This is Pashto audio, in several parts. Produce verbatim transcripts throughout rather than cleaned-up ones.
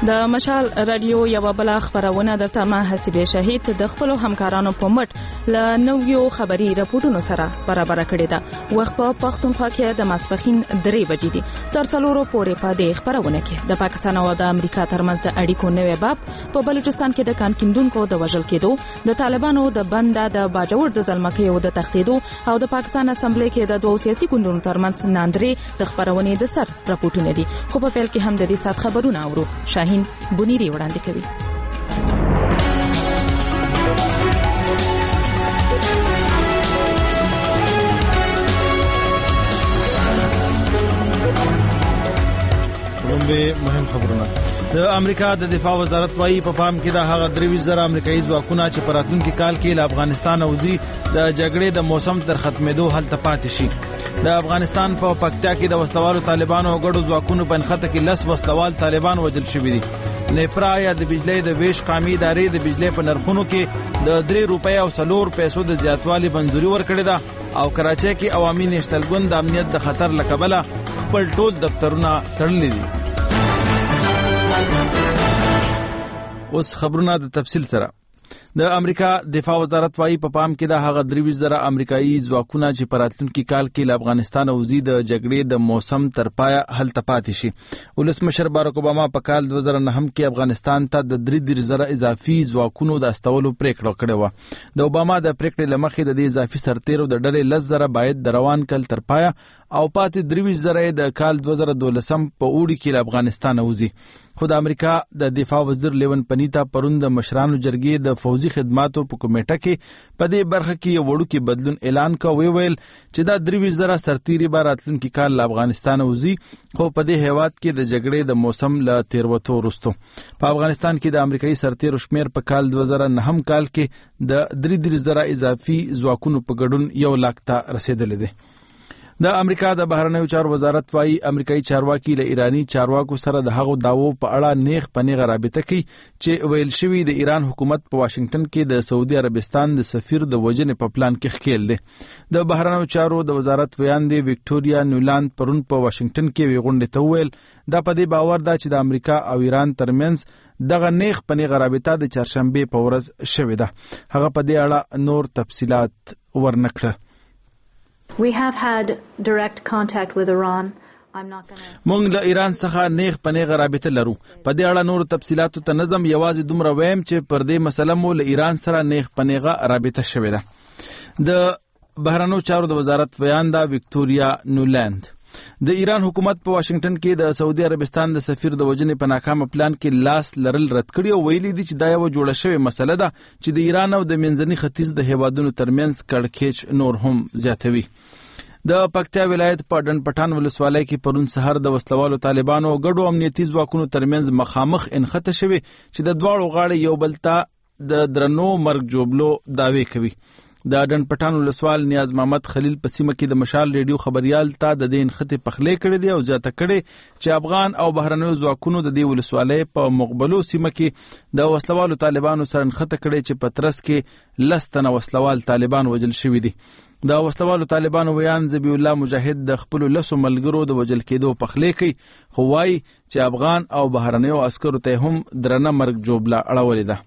د مشال رادیو یو بل خبرونه درته ما حسیب شهید د خپل همکارانو په مټ ل نویو خبري راپورونو سره برابر کړی دا وخت په پښتونخوا کې د ماسپخین درې بجې دي تر څلورو پورې په دې خبرونه کې د پاکستان او د امریکا ترمنځ د اړیکو نوې باب په بلوچستان کې د کان کیندونکو د وژل کېدو د طالبانو د بنده د باجوړ د ظلمکیو د تختیدو او د پاکستان اسمبلی کې د دوه سیاسي ګوندونو ترمنځ ناندري د خبرونه د سر راپورټونه دي خو په پیل کې هم د دې سات خبرونه اورو شاهین بنيري وړاندې کوي. لومبه مهم خبرونه د امریکا د دفاع وزارت وايي په فام کې د هغه درې زره امریکایي ځواکونه چې په راتلونکي کال کې له افغانستان اوځي د جګړې د موسم تر ختمېدو هلته پاتې شي. د افغانستان په پکتیا کې د وسلوالو طالبانو او ګډو ځواکونو په نخته کې لس وسلوال طالبان وژل شوي دي. نیپرا یا د بجلی د ویش قامي ادارې د بجلی په نرخونو کې د درې روپۍ او سلور پیسو د زیاتوالي منځوري ورکړې ده او کراچۍ کې عوامي نشتلګون د امنیت د خطر له کبله خپل ټول دفترونه تړلي دي. اوس خبرونه د تفصیل سره. د امریکا دفاع وزارت وايي په پام کې د هغه درې زره امریکایي ځواکونه چې په راتلونکي کال کې له افغانستان اوځي د جګړې د موسم تر پایه هلته پاتې شي. ولسمشر باراک اوباما په کال دوه زره نهم کې افغانستان ته د درې زره اضافي ځواکونو د استولو پریکړه کړې و. د اوباما د پریکړې لمخې د دې اضافي سرتیرو د ډلې لس زره باید د روان کال تر پایه او پاتې درې زره د کال دوه زره دولسم په اوړي کې له افغانستان اوځي. خو د امریکا د دفاع وزیر لیون پنیتا پرون د مشرانو جرګې د فوزي خدماتو په کمیټه کې په دې برخه کې یو وړوکی بدلون اعلان کوي ویل چې دا درې زره سرتیري به راتلونکي کال له افغانستان اوځي خو په دې هیواد کې د جګړې د موسم له تیروتو وروسته په افغانستان کې د امریکایي سرتیرو شمیر په کال دوه زره نهم کال کې د درې زره اضافي ځواکونو په ګډون یو لاک ته رسیدلی دی. د امریکا د بهرنیو چارو وزارت وايي امریکایي چارواکي له ایرانی چارواکو سره د هغو داوو په اړه نیغ پنیغه رابطه کوي چې ویل شوی د ایران حکومت په واشنگټن کې د سعودي عربستان د سفیر د وژنې په پلان کې ښکیل دی. د بهرنیو چارو د وزارت ویاندې وکټوریا نیولاند پرون په واشنگټن کې وی غونډې ته ویل دا په دې باور ده چې د امریکا او ایران ترمنځ دغه نیغ پنیغه رابطه د چهارشنبه په ورځ شوې ده. هغه په دې اړه نور تفصيلات ورنکړه. We have had direct contact with Iran. I'm not going to مونږ له ایران څخه نیغ پنیغه رابطه لرو. په دې اړه نور تفصيلاتو ته نظم یوازې دومره ویم چې پر دې مسله مو له ایران سره نیغ پنیغه رابطه شوې ده. د بهرنیو چارو د وزارت ویانده وکټوریا نیولاند د ایران حکومت په واشنگټن کې د سعودي عربستان د سفیر د وژنې په ناکامه پلان کې لاس لرل رد کړی او ویلي دي چې دا یو جوړه شوې مسله ده چې د ایران او د منځني ختیځ د هیوادونو ترمنځ کړکېچ نور هم زیاتوي. د پکتیا ولایت په ډن پټان ولسوالۍ کې پرون سحر د وسلوالو طالبانو او ګډو امنیتي ځواکونو ترمنځ مخامخ انخته شوي چې د دواړو غاړې یو بل ته د درنو مرګ جوړلو دعوی کوي. د ډن پټان ولسوال نیاز محمد خلیل په سیمه کې د مشال ریډیو خبريال ته د دې انخته پخلې کړې دي او زیاته کړې چې افغان او بهرنیو ځواکونو د دې ولسوالۍ په مقبلو سیمه کې د وسلوالو طالبانو سره انخته کړې چې په ترڅ کې لس تنه وسلوال طالبان وژل شوي دي. د وسلوالو طالبانو ویان ذبی الله مجاهد د خپل لسو ملګرو د وژل کېدو پخلې کوي خو وايي چې افغان او بهرنیو عسکرو ته هم درنه مرګ جوړبله اړولې ده.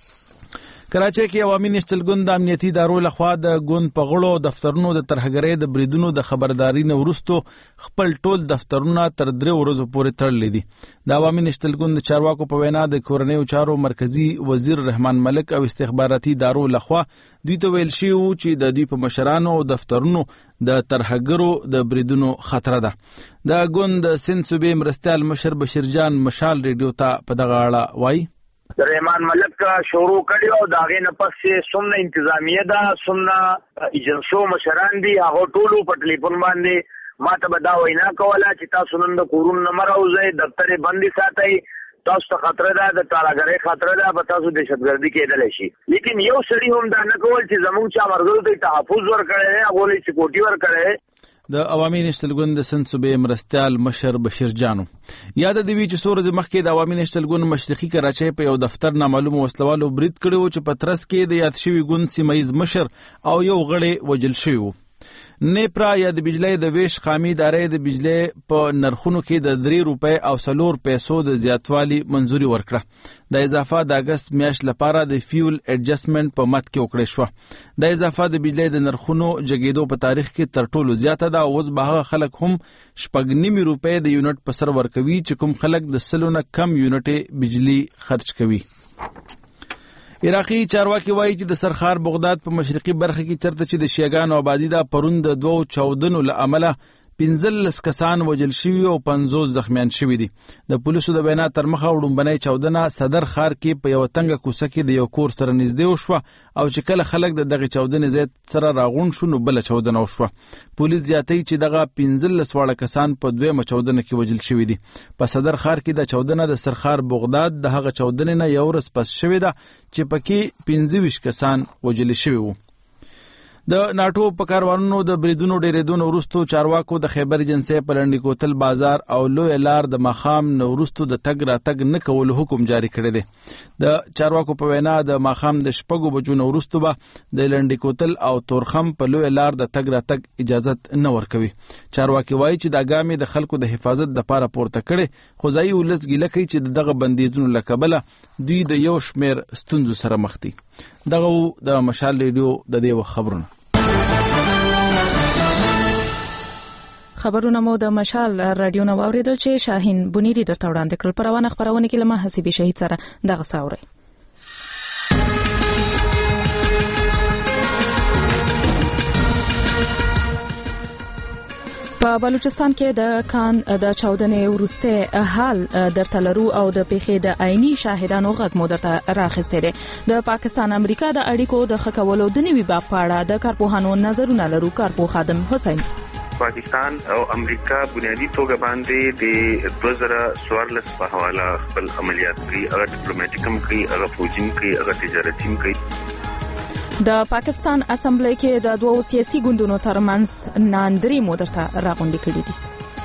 کراچۍ کې عوامي نشتلګون د امنیتي ادارو لخوا د ګوند په غړو دفترونو د ترهګرۍ د بریدونو د خبرداري نه وروسته خپل ټول دفترونه تر درې ورځو پورې تړلي دي. د عوامي نشتلګون د چارواکو په وینا د کورنیو چارو مرکزی وزیر رحمان ملک او استخباراتي ادارو لخوا دوی ته ویل شوي وو چې د دوی په مشرانو او دفترونو د ترهګرو د بریدونو خطر ده. د ګوند سند صوبې مرستیال مشر بشیر جان مشال ریډیو ته په دغه اړه وایي رحمان ملک شروع کړي او داغه نه پس سمنه انتظامیه ده سمنه ایجنسو مشران دي هغه ټولو په ټلیفون باندې ماته به دا وینا کوله چې تاسو نن د کورون نمبر اوځي دفتر بندي ساتي تاسو ته خطر ده د تاراګرې خطر ده به تاسو دهشتګردي کېدل شي. لیکن یو سړی هم دا نه کول چې زموږ چا مرګو ته تحفظ ورکړي هغه لې سکیورټي ورکړي. د عوامي نشتلګون د سند صوبې مرستیال مشر بشیر جانو یاد دی چې سورج مخکې د عوامي نشتلګون مشرقي کراچۍ په یو دفتر نامعلوم وسلوالو برید کړو چې په ترڅ کې د یاد شوی ګوند سیمایز مشر او یو غړی وجل شوی وو. نیپرا یا د بجلی د ویش قامي ادارې د بجلی په نرخونو کې د درې روپۍ او څلور پیسو د زیاتوالي منځوري ورکړه. د اضافه د اګست میاشت لپاره د فیول اډجسټمنټ په مت کې وکړې شوه. د اضافه د بجلی د نرخونو جګېدو په تاریخ کې تر ټولو زیاته ده او اوس به هغه خلک هم شپږ نیمې روپۍ د یونټ په سر ورکوي چې کوم خلک د سلو نه کم یونټې بجلی خرج کوي. عراقي چارواکي وایي چې د سرخار بغداد په مشرقي برخه کې چرته چې د شیعاګانو آبادي ده پرون د دوو چاودنو له امله پنځلس کسان وژل شوي او پنځوس زخمیان شوي دي. د پولیسو د وینا تر مخه وړومبنۍ چاودنه صدر ښار کې په یوه تنګه کوڅه کې د یو کور سره نږدې وشوه او چې کله خلک د دغې چاودنې ځای سره راغونډ شو نو بله چاودنه وشوه. پولیس زیاتوي چې دغه پنځلس واړه کسان په دویمه چاودنه کې وژل شوي دي. په صدر ښار کې د چاودنه د سرخار بغداد د هغه چاودنې نه یو ورځ پس شوې ده چې پکې پنځه ویشت کسان وژل شوي وو. د ناټو په کاروانونو د بریدونو ډیریدو وروسته چارواکو د خیبر ایجنسۍ په لنډي کوتل بازار او لوی لار د ماښام نه وروسته د تګ راتګ نه کولو حکم جاری کړی دی. د چارواکو په وینا د ماښام د شپږو بجو نه وروسته به د لنډي کوتل او تورخم په لوی لار د تګ راتګ اجازت نه ورکوي. چارواکي وایي چې دا ګام د خلکو د حفاظت دپاره پورته کړي، خو ځایي ولس ګیله کوي چې د دغه بندیزونو له کبله دوی د یو شمېر ستونزو سره مخ دي. دغه د مشال ریډیو د دې وخت خبرونه. خبرونه مو د مشال رادیو نو اوریدل چې شاهین بنيري درته وړاندې کړل. په روانه خبرونه کې لمه حسیبي شهید سره دغه ساوري. په بلوچستان کې د کان د چاودنې وروسته حال درته لرو او د پیښې د عیني شاهدانو غږ مو درته راخسته دي. د پاکستان امریکا د اړیکو د خکولو د نوي باب پاړه د کارپوهانو نظرونه لرو. کارپوه خادم حسین پاکستان او امریکا بنیادی توګه باندې د دوه زره څوارلس په حواله خپل عملیات کوي، هغه ډیپلوماټیک هم کوي، هغه فوجي هم کوي، هغه تجارتي هم کوي. د پاکستان اسمبلی کې د دوو سیاسي ګوندونو ترمنځ ناندري مو درته راغونډې کړې دي.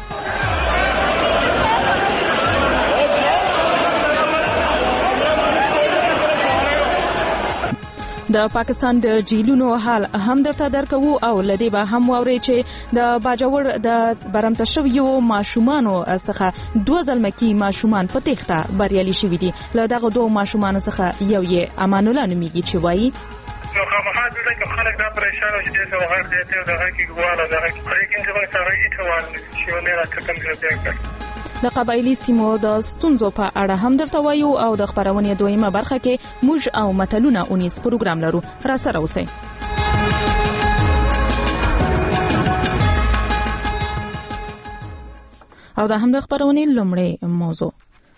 د پاکستان د جیلونو حال هم درته درکوو او لدی به هم ووري چې د باجوړ د برمته شویو ماشومانو څخه دوه ځلمکي ماشومان په تخته بریالي شوي دي. له دغه دوه ماشومانو څخه یو یې امان الله نومیږي چې وایي نو خامخا دلته کې خلک دا پریشان او چې دغه غږ دی ته دغه کې ګواله دغه کې چې موږ سره یې ټوال چې نه راکټم کړی. د قبایلی سیمو د ستونزو په اړه هم درته وایو او د خبرونې دویمه برخه کې موږ او متلونه اونیس پروګرام لرو. را سره اوسئ. او دا هم د خبرونې لومړی موضوع.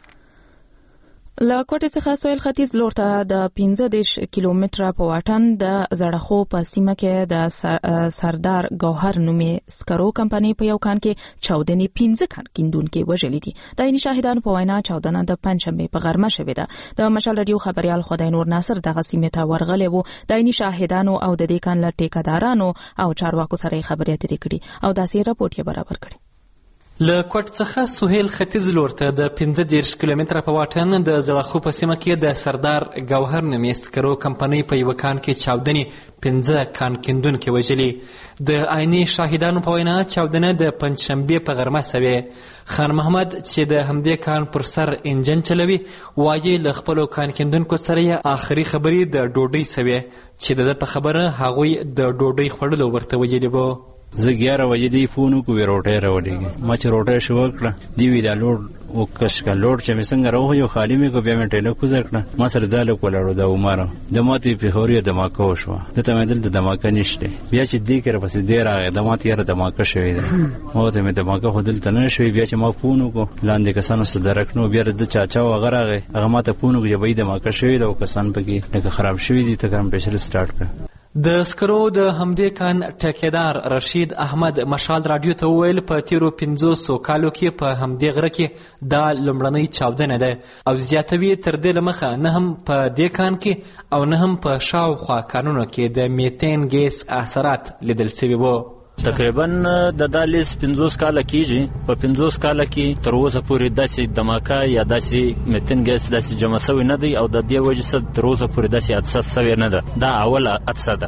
له کوټې څخه سویل ختیځ لور ته د پنځه دېرش کیلومتره په واټن د زړخو په سیمه کې د سردار ګوهر نومې سکرو کمپنۍ په یو کان کې چاودنې پنځه کان کیندونکي وژلي دي. د عیني شاهدانو په وینا چاودنه د پنجشنبې په غرمه شوې ده. د مشال رادیو خبريال خدای نور ناصر دغه سیمه ته ورغلی وو. د عیني شاهدانو او د دې کان له ټیکادارانو او چارواکو سره خبرې اترې کړي او داسې راپورټ یې برابر کړي. له کوټ څخه سهیل ختیځ لور ته د پنځه دېرش کیلومتره په واټن د زړخو په سیمه کې د سردار ګوهر نومې سکرو کمپنۍ په یوه کان کې چاودنې پنځه کان کیندونکي وژلي. د عیني شاهدانو په وینا چاودنه د پنجشنبې په غرمه سوې. خان محمد چې د همدې کان پر سر انجن چلوي وایي له خپلو کان کیندونکو سره یې آخري خبرې د ډوډۍ سوې چې د ده په خبره هغوی د ډوډۍ خوړلو ورته ویلي وو. زه ګیاره وجې دی فون وکړو وی روټۍ راولېږي. ما چې روټۍ شو وکړه دی وی دا لوډ وکش کا لوډ چې مې څنګه راوه یو خالي مې کو بیا مې ټیله کوزه کړه. ما سره دا لوک ولاړو دا عمر د ماتې پیښوري دماکه وشوه. دته مې دل د دماکه نشته. بیا چې دی کړه پسې دی راغی د ماتې یاره دماکه شوې ده. ما ته مې دماکه خو دلته نه شوې. بیا چې ما فون وکړو لاندې کسانو سره درک نو بیا د چاچا وغه راغی هغه ما ته فون وکړو چې بای دماکه شوې ده او کسان پکې لکه خراب شوي دي ته ګرم پېشل سٹارټ کړ. د سکرو د همدې کان ټیکیدار رشید احمد مشال رادیو ته وویل په تیرو پنځوسو کالو کې په همدې غره کې دا لومړنۍ چاودنه ده او زیاتوي تر دې له مخه نه هم په دې کان کې او نه هم په شاوخوا کانونو کې د میتین ګیس اثرات لیدل شوي وو. تقریبا د دالیس پنځوس کاله کېږي. په پنځوس کاله کې تر اوسه پورې داسې دماکه یا داسې میتین ګیس داسې جمع سوی نه دی او د دې وجې څخه تر اوسه پورې داسې حادثه سوې نه ده. دا اوله حادثه ده.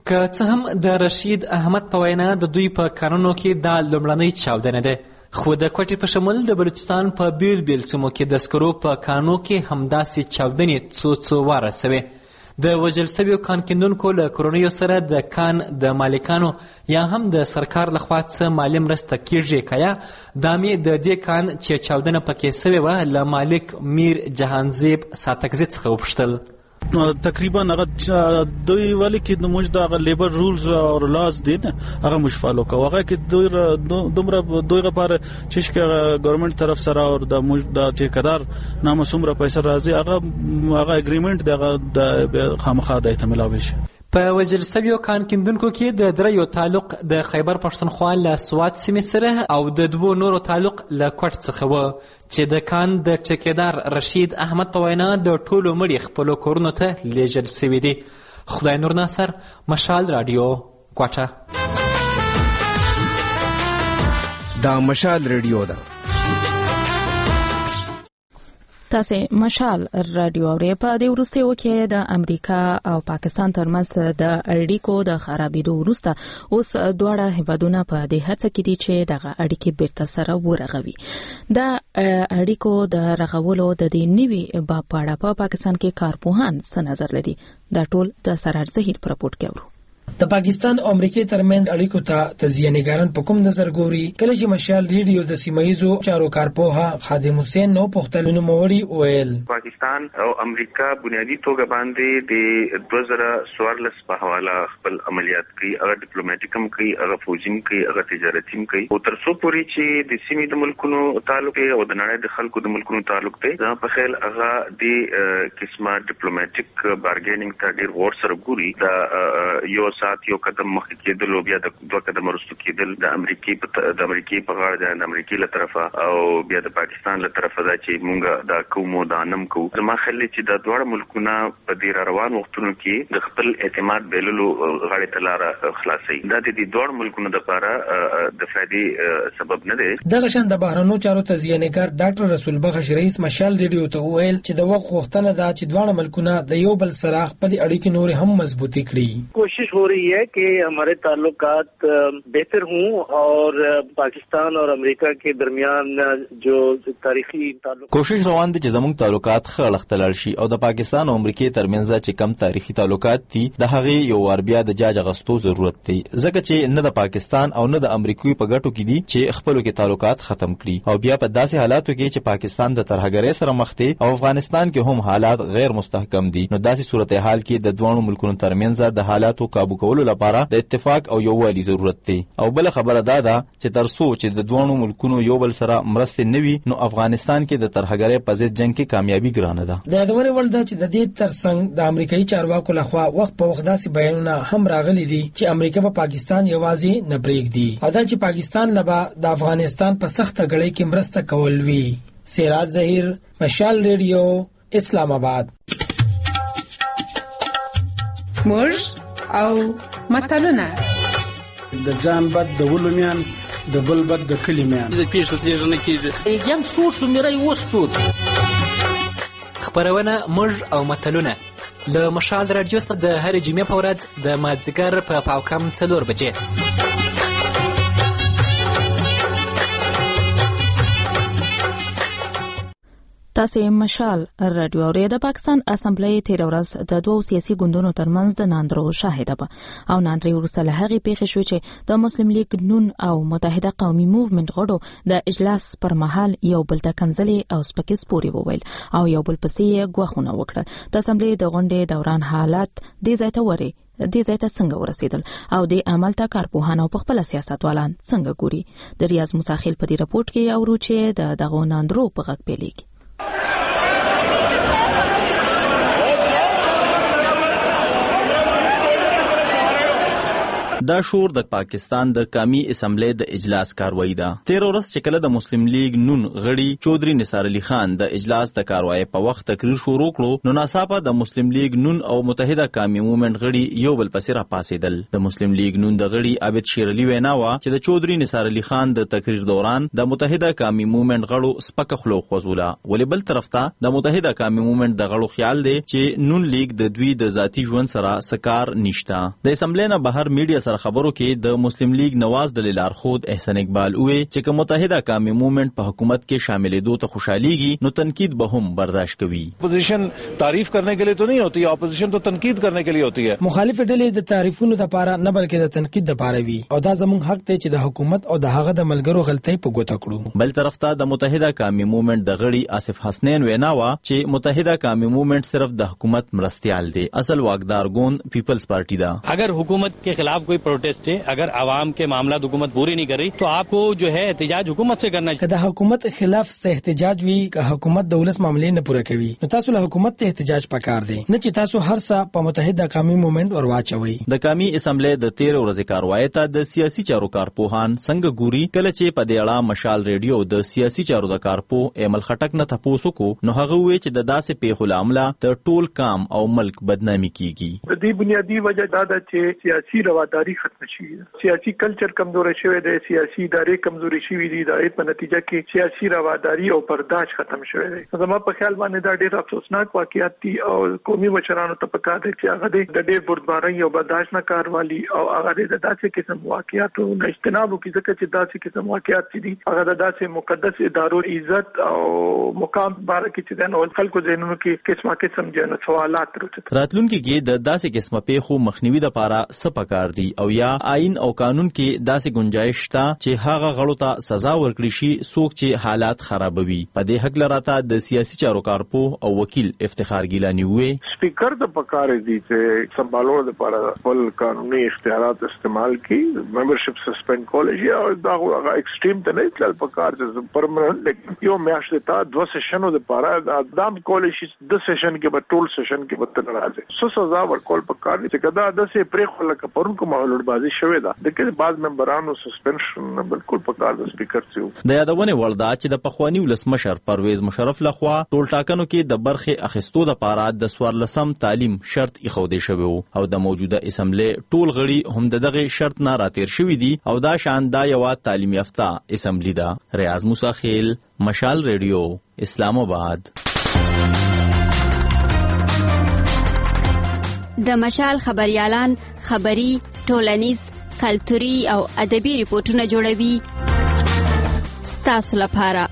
که څه هم د رشید احمد په وینا د دوی په کانونو کې دا لومړنۍ چاودنه ده، خو د کوټې په شمول د بلوچستان په بیل بیل سیمو کې د سکرو په کانو کې همداسې چاودنې څو څو واره سوې. د وژل سویو کان کیندونکو له کورنیو سره د کان د مالکانو یا هم د سرکار لخوا څه مالي مرسته کیږي که یا دا مې د دې کان چې چاودنه پکې سوې وه له مالک میر جهانزیب ساتکزي څخه وپوښتل. تقریبا هغه دوی ولې کې د موږ د هغه لیبر رولز او لاز دي نه هغه موږ فالو کوو، هغه کې دوی دومره دوی لپاره چې ښه ګورنمنت طرف سره او د موږ د ټیکدار نامه څومره پیسې راځي هغه هغه اګریمنت دغه د خامخا د احتمال شي. په وژل سویو کان کیندونکو کې د دریو تعلق د خیبر پښتونخوا له سوات سیمې سره او د دوو نورو تعلق له کوټ څخه و چې د کان د ټیکدار رشید احمد په وینا د ټولو مړي خپلو کورونو ته لیږل سوي دي. خدای نور ناصر، مشال رادیو، کوټه. دا مشال رادیو ده. تاسو مشال رادیو اورئ. په دې وروستیو کې د امریکا او پاکستان ترمنځ د اړیکو د خرابېدو وروسته اوس دواړه هیوادونه په دې هڅه کې دي چې دغه اړیکې بیرته سره ورغوي. دا اړیکو د رغولو د دې نوي باب په اړه په پاکستان کې کارپوهان څه نظر لري؟ دا ټول د سرار زهیر په راپورټ کې اورو. د پاکستان او امریکای ترمنځ اړیکو ته تزیانګاران په کوم نظر ګوري؟ کله چې مشال ریډیو د سیمایزو چارو کارپوها خادم حسین نو پختلونو موري ویل پاکستان او امریکا بنیادی توګه باندې د دوه زره څوارلس په حواله خپل عملیات کوي، هغه ډیپلوماټیکم کوي، هغه فوجین کوي، هغه تجارتیم کوي. او تر څو پورې چې د سیمې د ملکونو تعلق او د نړۍ د خلکو د ملکونو تعلق دی، دا په خیال هغه د قسمه ډیپلوماټیک بارګینینګ ته ډیر ور سره ګوري. دا یو سات یو قدم مخکې کېدل او بیا د دوه قدم وروسته کېدل د امریکای په د امریکای په غاړه د امریکای له طرفه او بیا د پاکستان له طرفه دا چې مونږ دا کومو دا نم کوو. زما خیال چې دا دواړه ملکونه په دې روان وختونو کې د خپل اعتماد بیللو غاړې ته لاره خلاصوي. دا د دې دواړو ملکونو لپاره د فائدې سبب نه دی. دغه شان د بهرنیو چارو تزیانګر ډاکټر رسول بخش رئیس مشال ریډیو ته ویل چې د وخت غوښتنه ده چې دواړه ملکونه د یو بل سره خپل اړیکې نور هم مضبوطی کړي. کوشش हो रही है कि हमारे ताल्लुकात बेहतर हों और पाकिस्तान और अमेरिका के दरमियान जो तारीखी ताल्लुक कोशिश روان دي چې زموږ تعلقات ښه لختلل شي او د پاکستان او امریکای ترمنځ چې کم تاریخي تعلقات دي د هغه یو ور بیا د جاج غستو ضرورت دی، ځکه چې نه د پاکستان او نه د امریکای په ګټو کې دي چې خپلو کې تعلقات ختم کړي او بیا په داسې حالاتو کې چې پاکستان د ترهګرۍ سره مخ دی او افغانستان کې هم حالات غیر مستحکم دي. نو داسې صورتحال کې د دوه ملکونو ترمنځ د حالاتو قابو کولو لپاره د اتفاق او یووالي ضرورت دی. او بل خبره دا ده چې تر څو چې د دوه ملکونو یو بل سره مرسته نوي نو افغانستان کې د ترهګرۍ په ضد جنگ کې کامیابی ګرانه ده. د یادونه ول ده چې د دې ترڅنګ د امریکایي چارواکو لخوا وخت په وخت داسې بیانونه هم راغلي دي چې امریکا په پاکستان یوازې نه پرېږدي او دا چې پاکستان لبا د افغانستان په سخته غړۍ کې مرسته کول وی. سراج ظهیر، مشال ریډیو، اسلام آباد. موږ او متلونه د ځان بد د ولومیان د بل بد د کلمیان د پیښه تیژنه کیږي جنگ سور سمری وستوت. خبرونه موږ او متلونه له مشال رادیو څخه د هر جمعې په ورځ د مازدیګر په پاوکم څلور بجې. تاسو مشال رادیو اورئ. د پاکستان اسمبلی تیر ورځ د دوو سیاسي ګوندونو ترمنځ د ناندرو شاهده به او ناندري وروسته له هغې پیښې شوې چې د مسلم لیگ نون او متحده قومي موومنټ غړو د اجلاس پر مهال یو بل ته کنځلې او سپکې سپورې وویل او یو بل پسې یې ګواښونه وکړل. د اسمبلی د غونډې دوران حالات دې ځای ته ورې دې ځای ته څنګه ورسېدل او دې عمل ته کارپوهان او پخپله سیاستوالان څنګه ګوري؟ د ریاض مساخیل په دې راپورټ کې اورو چې د دغو ناندرو په غږ پیلېږي. دا شور د پاکستان د قومي اسمبلی د اجلاس کاروایی ده. تیر ورځ چې کله د مسلم لیگ نون غړي چودري نثار علي خان د اجلاس د کاروایی په وخت تقریر شروع کړو، نو ناڅاپه د مسلم لیگ نون او متحده قومي موومېنټ غړي یو بل پسې را پاسېدل. د مسلم لیگ نون د غړي عابد شیر علي وینا وا چې د چودري نثار علي خان د تقریر دوران د متحده قومي موومېنټ غړو سپکه خلو خوځوله، ولې بل طرف ته د متحده قومي موومېنټ د غړو خیال دی چې نون لیگ د دوی د ذاتی ژوند سره سکار نشته. د اسمبلی نه بهر میډیا سره خبرو کې د مسلم لیگ نواز دلیل لارښود احسان اقبال وی چې که متحده قومي موومېنټ په حکومت کې شاملېدو ته خوشحاليږي نو تنقید به هم برداشت کوي. اپوزیشن تعریف کرنے کے لیے تو نہیں ہوتی، اپوزیشن تو تنقید کرنے کے لیے ہوتی ہے. مخالف ډلې د تعریفونو لپاره نه بلکې د تنقید لپاره وي، او دا زموږ حق دی چې د حکومت او د هغه د ملګرو غلطۍ په ګوته کړو. بل طرف ته د متحده قومي موومېنټ د غړي آصف حسنین وینا وا چې متحده قومي موومېنٹ صرف د حکومت مرستیال دی، اصل واقدار گون پیپلز پارٹی دا. اگر حکومت کے خلاف کوئی پروٹیسٹ ہے، اگر عوام کے معاملات حکومت پوری نہیں کر رہی تو آپ کو جو ہے احتجاج حکومت سے کرنا چاہیے. د حکومت خلاف سے احتجاج وی که حکومت د ولس معاملې نه پوره کوي نو تاسو له حکومت ته احتجاج پکار دی، نه چې تاسو هر څه په متحده قومي موومېنټ ور واچوي. د قومي اسمبلی د تیر ورځې کاروایی ته د سیاسي چارو کارپوهان څنګه ګوري، کله چې په دې اړه مشال ریډیو د سیاسي چارو د کارپوه ایمل خټک نه تاسو کو نو هغه وی چې د داسې پیښو لامل د ټول کام او ملک بدنامي کیږي. د دې بنیادی وجہ دا ده چې سیاسي رواداری ختم شي، سیاسي کلچر کمزور شوی دی، سیاسي ادارې کمزوري شوی دي، د په نتیجه کې سیاسي رواداری او برداشت ختم شوی دی. زما په خیال باندې دا ډېر افسوسناک واقعیت دي او قومي مشرانو ته پکار دی چې هغه د ډېر بردباري او برداشت نه کاروالي او هغه د داسې قسم واقعیاتو نه اجتناب وکړي، ځکه چې داسې قسم واقعیات چې دي هغه د داسې مقدس ادارو عزت او مقام باره کې چې د نو خلکو ذهنونو کې قسمه قسم جن سوالات راځي. راتلونکي کې د داسې قسمه پیښو مخنیوي لپاره څه پکار دي او یا آئین او قانون کې داسې گنجائش شته چې هغه غړو ته سزا ورکړي شي څوک چې حالات خرابوي. په دې حق لراته د سیاسي چارو کارپوه او وکیل افتخار ګیلانی وی سپیکر د پکار دي چې سمبالولو لپاره خپل قانوني اختیارات استعمال کړي، ممبرشپ سسپند کولای شي او دا هغه ایکسټریم ته نه تل پکار چې پرمننت یو میاشت ته دوه سیشنو لپاره د کولای شي د سیشن کې به ټول سیشن کې به تر راځي سو سزا ورکول پکار دي چې کدا د سه پرې خو لکه پرون کومه لړبازي شوې ده د کې بعض ممبرانو سسپنشن بالکل پکار د سپیکر څو د یادونه ولدا چې د پخوانی ولسمشر پرویز مشرف لخوا ټول ټاکنو کې د برخه اخیستو لپاره د سوارلسم تعلیم شرط ایښودل شوی او د موجوده اسمبلی ټول غړي هم دغه شرط نه راتیر شوی دي او دا شان دا یو تعلیم یافته اسمبلی ده. ریاض موسی خیل، مشال ریډیو، اسلام آباد. د مشال خبريالان خبري، ټولنیز، کلتوري او ادبي ریپورتونه جوړوي ستاسو لپاره.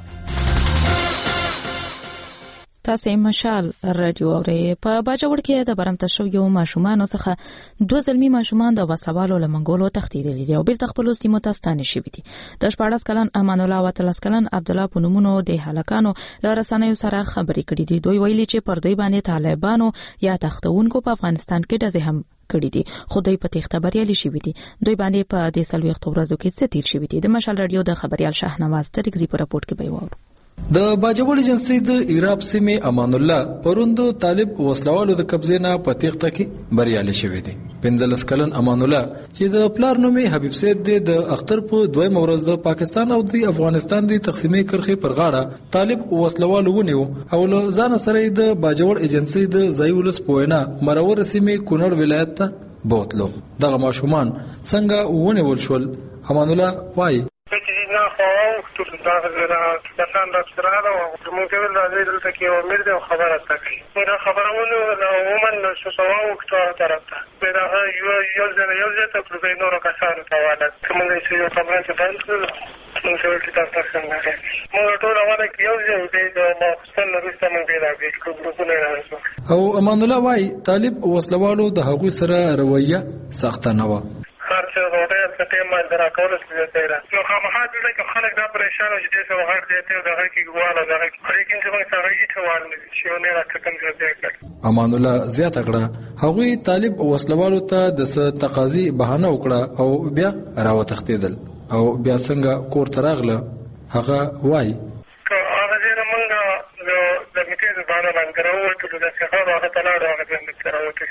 تاسو مشال رادیو اورئ. په باجوړ کې د برمته شو یو ماشومان څخه دوه زلمی ماشومان د وسوالو لمنګولو تختیدلي دي او بیرته خپل سیمو ته ستانه شوي دي. د شپاړس کلن امان الله او تلس کلن عبد الله په نومونو د هلاکانو له رسنیو سره خبرې کړې دي. دوی ویلي چې پر دوی باندې طالبانو یا تختونکو په افغانستان کې د زهم کړي دي، خو دوی په تخته بریالي شوي دي. دوی باندې په دې سلويخت ورځو کې څه تیر شوي دي. د مشال رادیو د خبريال شاهنواز ترکزي په راپورټ کې به وورو. د باجوړ ایجنسی د ایراب سیمې امان الله پروند طالب وسلوالو د قبضې نه په تخته کې بریالي شوی دی. پنځلس کلن امان الله چې د پلار نومې حبیب سید دی د اختر په دویم ورځ د پاکستان او د افغانستان د تقسیمې کرخې پر غاړه طالب وسلوالو ونیو او له ځان سره د باجوړ ایجنسی د ځایولس پوینا مرور سیمې کونړ ولایت ته بوتلو. دغه ماشومان څنګه ونیول شول؟ امان الله وایي دا غزرا کسان د سره او موږ ول راځي دلته کې او میر د خبره تکي دا خبرونه نو ومن نو څه واو کټه طرفته دا یو یو ځای یو ځای ته په نورو کسانو ته واده کومه چې یو خبره ته باندې موږ ول چې تاسو څنګه موږ ټول واده کې یو ځای د ما خپل نورسته موږ پیدا کړو ګروپونه راځو. او امان الله وايي طالب وسلوالو د هغوی سره رویه سخته نه و. خرڅ روټه ته ما درا کول څه دی نو خامخا دې کې خلک دا پریشان شي چې څو غړ دې ته دغه کې ګواله دغه کې کې څنګه سره یې ټوال نه شي نه راکټم دې. امان الله زیاته کړه هغوی طالب وسلوالو ته د تقاضي بهانه وکړه او بیا راوتښتیدل او بیا څنګه کور ته راغله. هغه وایي هغه دې موږ د میټې زبانه باندې راوړو چې د څه هغه ته لاړو هغه دې راوتښتید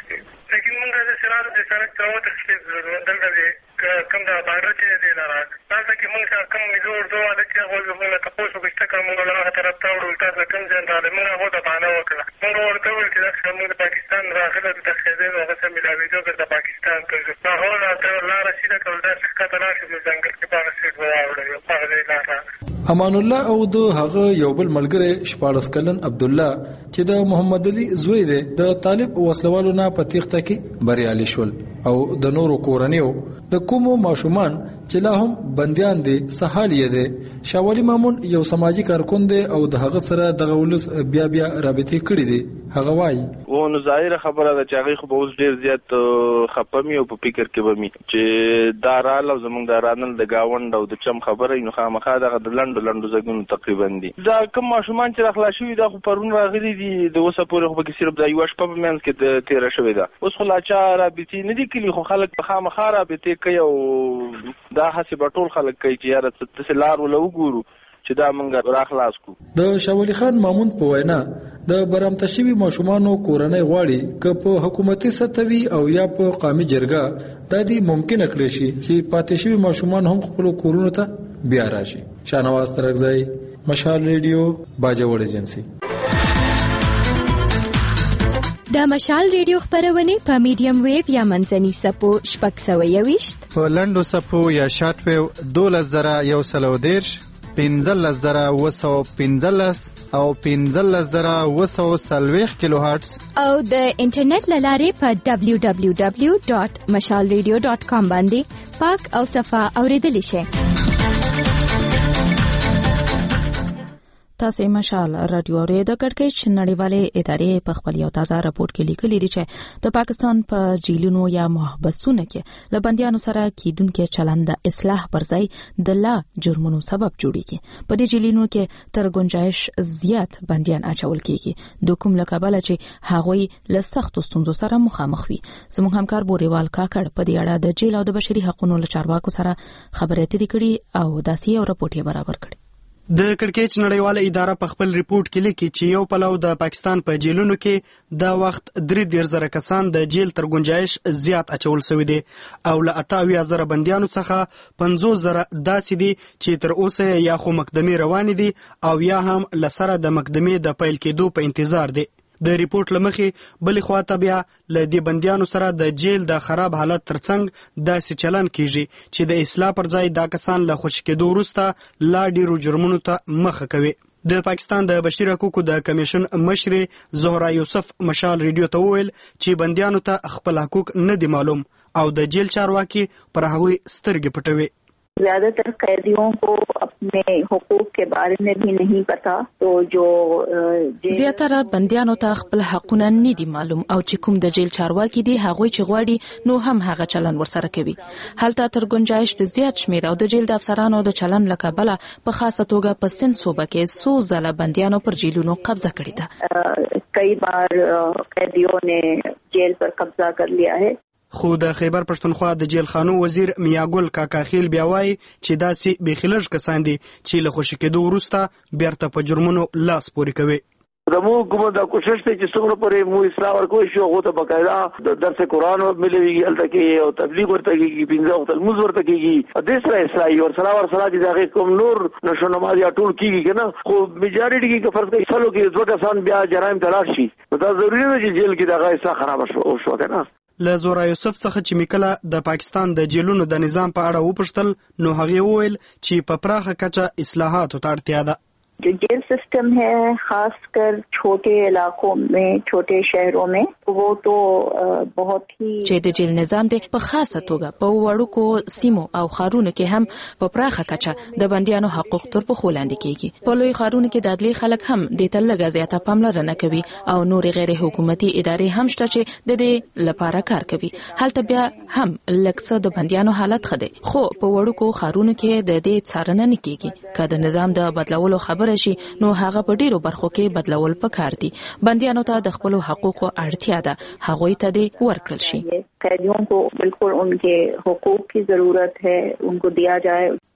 لیکن موږ د سره د سره ترو تخصیص دلته کوم دا بارډر چې دی لاره تاسو کې موږ کوم میزور دوه د چې هغه موږ ته تاسو به څنګه موږ له طرف ته ورول تاسو کوم ځای راځي موږ هغه ته باندې وکړه موږ ورته ویل چې موږ د پاکستان راغله د تخصیص او هغه ملي جو د پاکستان کوي نو هغه ته لاره شي د کول د څخه تلاشي د ځنګل کې باندې سیټ وراوړل په دې لاره امان الله او د هغه یو بل ملګری شپاړس کلن عبد الله چې د محمد علي زوی دی د طالب وسلوالو نه په تیښته کې بریالي شول او د نورو کورنیو د کومو ماشومان چې لا هم بنديان دي سهال یې دي شاولي مامون یو سماجی کارکون دی او د هغه سره د غولس بیا بیا رابطې کړې دي هغه وایي و نو ظاهر خبره ده چې هغه خو به اوس ډیر زیات خپمي او په فکر کې به می چې دارال او زمونږ دارانل د گاوند او د چم خبره نو خامخا دغه د لندو لندو زګونو تقریبا دي دا کوم ماشومان چې راخلا شوی دا خو پرون راغلي دي د اوسه پورې خو به صرف د یو شپه په منځ کې د تیر شوی دا اوس خو لا چا رابطې نه دي کلی خو خلک په خامخا رابطې کوي او دا حسب ټول خلک کوي چې یاره څه لار ولا وګورو چې دا مونږ راخلاص کو د شاولي خان مامون په وینا د برامته شوی ماشومانو کورنۍ غواړي که په حکومتي سطحوي او یا په قومي جرګه د دې ممکن کړی شي چې پاتې شوی ماشومان هم خپل کورونو ته بیا راشي شانواز ترغزای مشال ریډیو باجوړ ایجنسی د مشال ریډیو خبرونه په میډیم ویو یا منځني سپو شپږ سوه یوویشت په لنډو سپو یا شارټ ویو دولس زره یو سل او دېرش پنځلس زره اوه سوه پنځلس او پنځلس زره اوه سوه څلوېښت کیلو هرټز او د انټرنیټ له لارې په ډبلیو ډبلیو ډبلیو ډاټ مشال ریډیو ډاټ کام باندې پاک او صفا اوریدلی شئ. تاسو مشال رادیو اورید کړکېچ نړیوالې ادارې په خپل یو تازه راپورټ کې لیکلي دي چې د پاکستان په جیلونو یا محبسونو کې لبندیانو سره کیدونکو چلند د اصلاح پر ځای د لا جرمونو سبب جوړیږي. په دې جیلونو کې تر گنجائش زیات بندیان اچول کیږي د کوم لکبل چې هغوی له سختو ستونزو سره مخامخ وي. زموږ همکار بوريوال کاکړ په دې اړه د جیل او د بشري حقوقو لچارواکو سره خبرې اترې کړي او داسې یو راپورټ یې برابر کړی. د کړکېچ نړیواله اداره په خپل ریپورت کې لیکي چې یو پلو د پاکستان په جیلونو کې دا وخت درې دېرش زره کسان د جیل تر گنجائش زیات اچول شوی دي او له اته اویا زره بندیانو څخه پنځوس زره داسې دي چې تر اوسه یا خو مقدمې روانې دي او یا هم لسره د مقدمې د پیل کېدو په انتظار دي. د ریپورت لمخې بلې خواته بیا له دې بندیانو سره د جیل د خراب حالت ترڅنګ داسې چلن کیږي چې د اصلاح پر ځای دا کسان له خوشي کېدو وروسته لا ډیرو جرمونو ته مخه کوي. د پاکستان د بشري حقوقو د کمیشن مشرې زهرا یوسف مشال ریډیو ته وویل چې بندیانو ته خپل حقوق نه دي معلوم او د جیل چارواکي پر هغوی سترګې پټوي. ज्यादातर कैदियों को अपने حقوق के बारे में भी नहीं पता तो जो زیاتره بندیانو ته خپل حقونه نه دي معلوم او چې کوم د جیل چارواکي دي هغه چې غواړي نو هم هغه چلن ورسره کوي. هلته تر گنجائش د زیات شمیر او د جیل د افسرانو د چلن لکبله په خاصه توګه په سن صوبه کې څو ځله بندیانو پر جیلونو قبضه کړې ده. کئی بار قیدیوں نے جیل پر قبضہ کر لیا ہے. خو د خیبر پښتونخوا د جیل خانو وزیر میاګل کاکاخیل بیا وایي چې داسې بېخلج کسان دي چې له خوشي کېدو وروسته بیرته په جرمونو لاس پورې کوي. زموږ کومه دا کوشش دی چې څومره پورې مو اصلاح ورکوي شو هغه ته باقاعده د درس قرآن ملويږي هلته کې او تبلیغ ورته کېږي پنځه وخت لمونځ ورته کېږي د سره اصلاحي او سره ور سره چې هغه کوم نور نشو نماز یا ټول کېږي کنه خو میجارټي کې فرض کوي څلو کې دوه کسان بیا جرایم تلاش شي دا ضروري نه چې جیل کې دغه اصلاح خراب شو شو کنه. له زورا یوسف څخه چې میکله د پاکستان د جیلونو د نظام په اړه وپوښتل نو هغه وویل چې په پراخه کچه اصلاحاتو ته اړتیا ده. जो जेल सिस्टम है खासकर छोटे इलाकों में छोटे शहरों में वो तो बहुत ही چې د جیل نظام د په خاصه توګه په وړوکو سیمو او خارونو کې هم په پراخه کچه د بندیانو حقوق تر پخو لاندې کیږي. په لوی خارونو کې د عدلي خلک هم د تلګه زیاته پاملرنه کوي او نور غیر حکومتي ادارې هم شته چې د دې لپاره کار کوي. هلته بیا هم لکه د بندیانو حالت خده خو په وړوکو خارونو کې د دې څارنه نه کیږي. که د نظام د بدلولو خبره شي نو هغه په ډیرو برخو کې بدلول پکار دي. بندیانو ته د خپل حقوقو اړتیا ده هغه ته دې ورکړل شي. قیدیوں کو بالکل ان کے حقوق کی ضرورت ہے ان کو دیا جائے.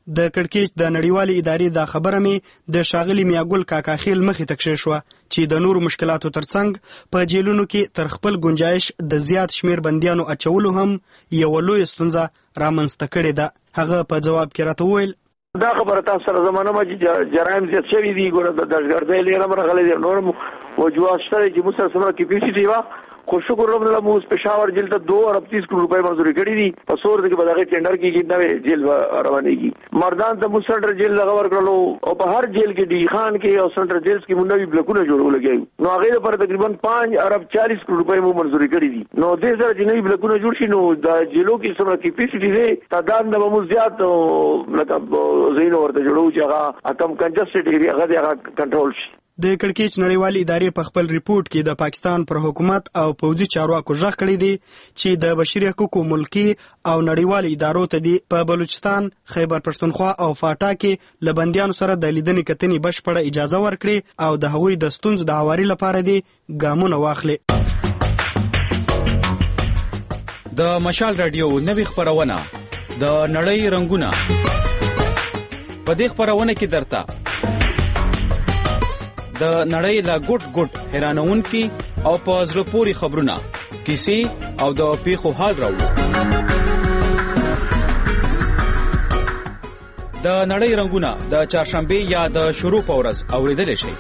د کړکېچ د نړیوالې ادارې دا خبره مې د ښاغلي میاګل کاکا خیل مخې ته کښېښوه چې د نورو مشکلاتو ترڅنګ په جیلونو کې تر خپل گنجایش د زیات شمیر بندیانو اچولو هم یوه لویه ستونزه رامنځته کړې ده. هغه په جواب کې راته وویل دا خبره تاسو سره زمانه ما چې جرایم زیات شوي دي ګوره د دهشتګردۍ لري هم راغلی دی نور موجوده شته چې موږ سره سمه کیپیسټي وه خو شکر رب موږ پېښور جیل ته دو ارب تیس کروڑ روپۍ منظوري کړي دي په سور کې به دغه ټینډر کېږي نوې جیل به روانېږي مردان ته موږ سنټر جیل دغه ورکړلو او په هر جیل کې ډي خان کې او سنټر جیلز کې موږ نوي بلکونه جوړو لګیو نو هغې لپاره تقریبا پانچ ارب چالیس کروڑ روپۍ موږ منظوري کړي دي نو دې سره چې نوي بلکونه جوړ شي نو د جیلو کې څومره کیپیسټي دی تعداد به موږ زیات لکه ځایونه ورته جوړو چې هغه کم کنجسټډ ایریا هغه د هغه کنټرول شي. د کړکېچ نړیوالې ادارې په خپل ریپورت کې د پاکستان پر حکومت او پوځي چارواکو غږ کړی دی چې د بشري حقوقو ملکي او نړیوالې ادارو ته دی په بلوچستان، خیبر پښتونخوا او فاټا کې له بندیانو سره د لیدنې کتنې بشپړه اجازه ورکړي او د هغوی د ستونزو د هواري لپاره دی ګامونه واخلي. د مشال رادیو نوې خپرونه د نړۍ رنگونه په دې خپرونه کې درته د نړۍ لا ګوټ ګوټ حیرانونکي او په زړه پورې خبرونه کیسې او د پیښو حال راوړو. د نړۍ رنگونه د چهارشنبه یا د شروع په ورځ اوریدل شي.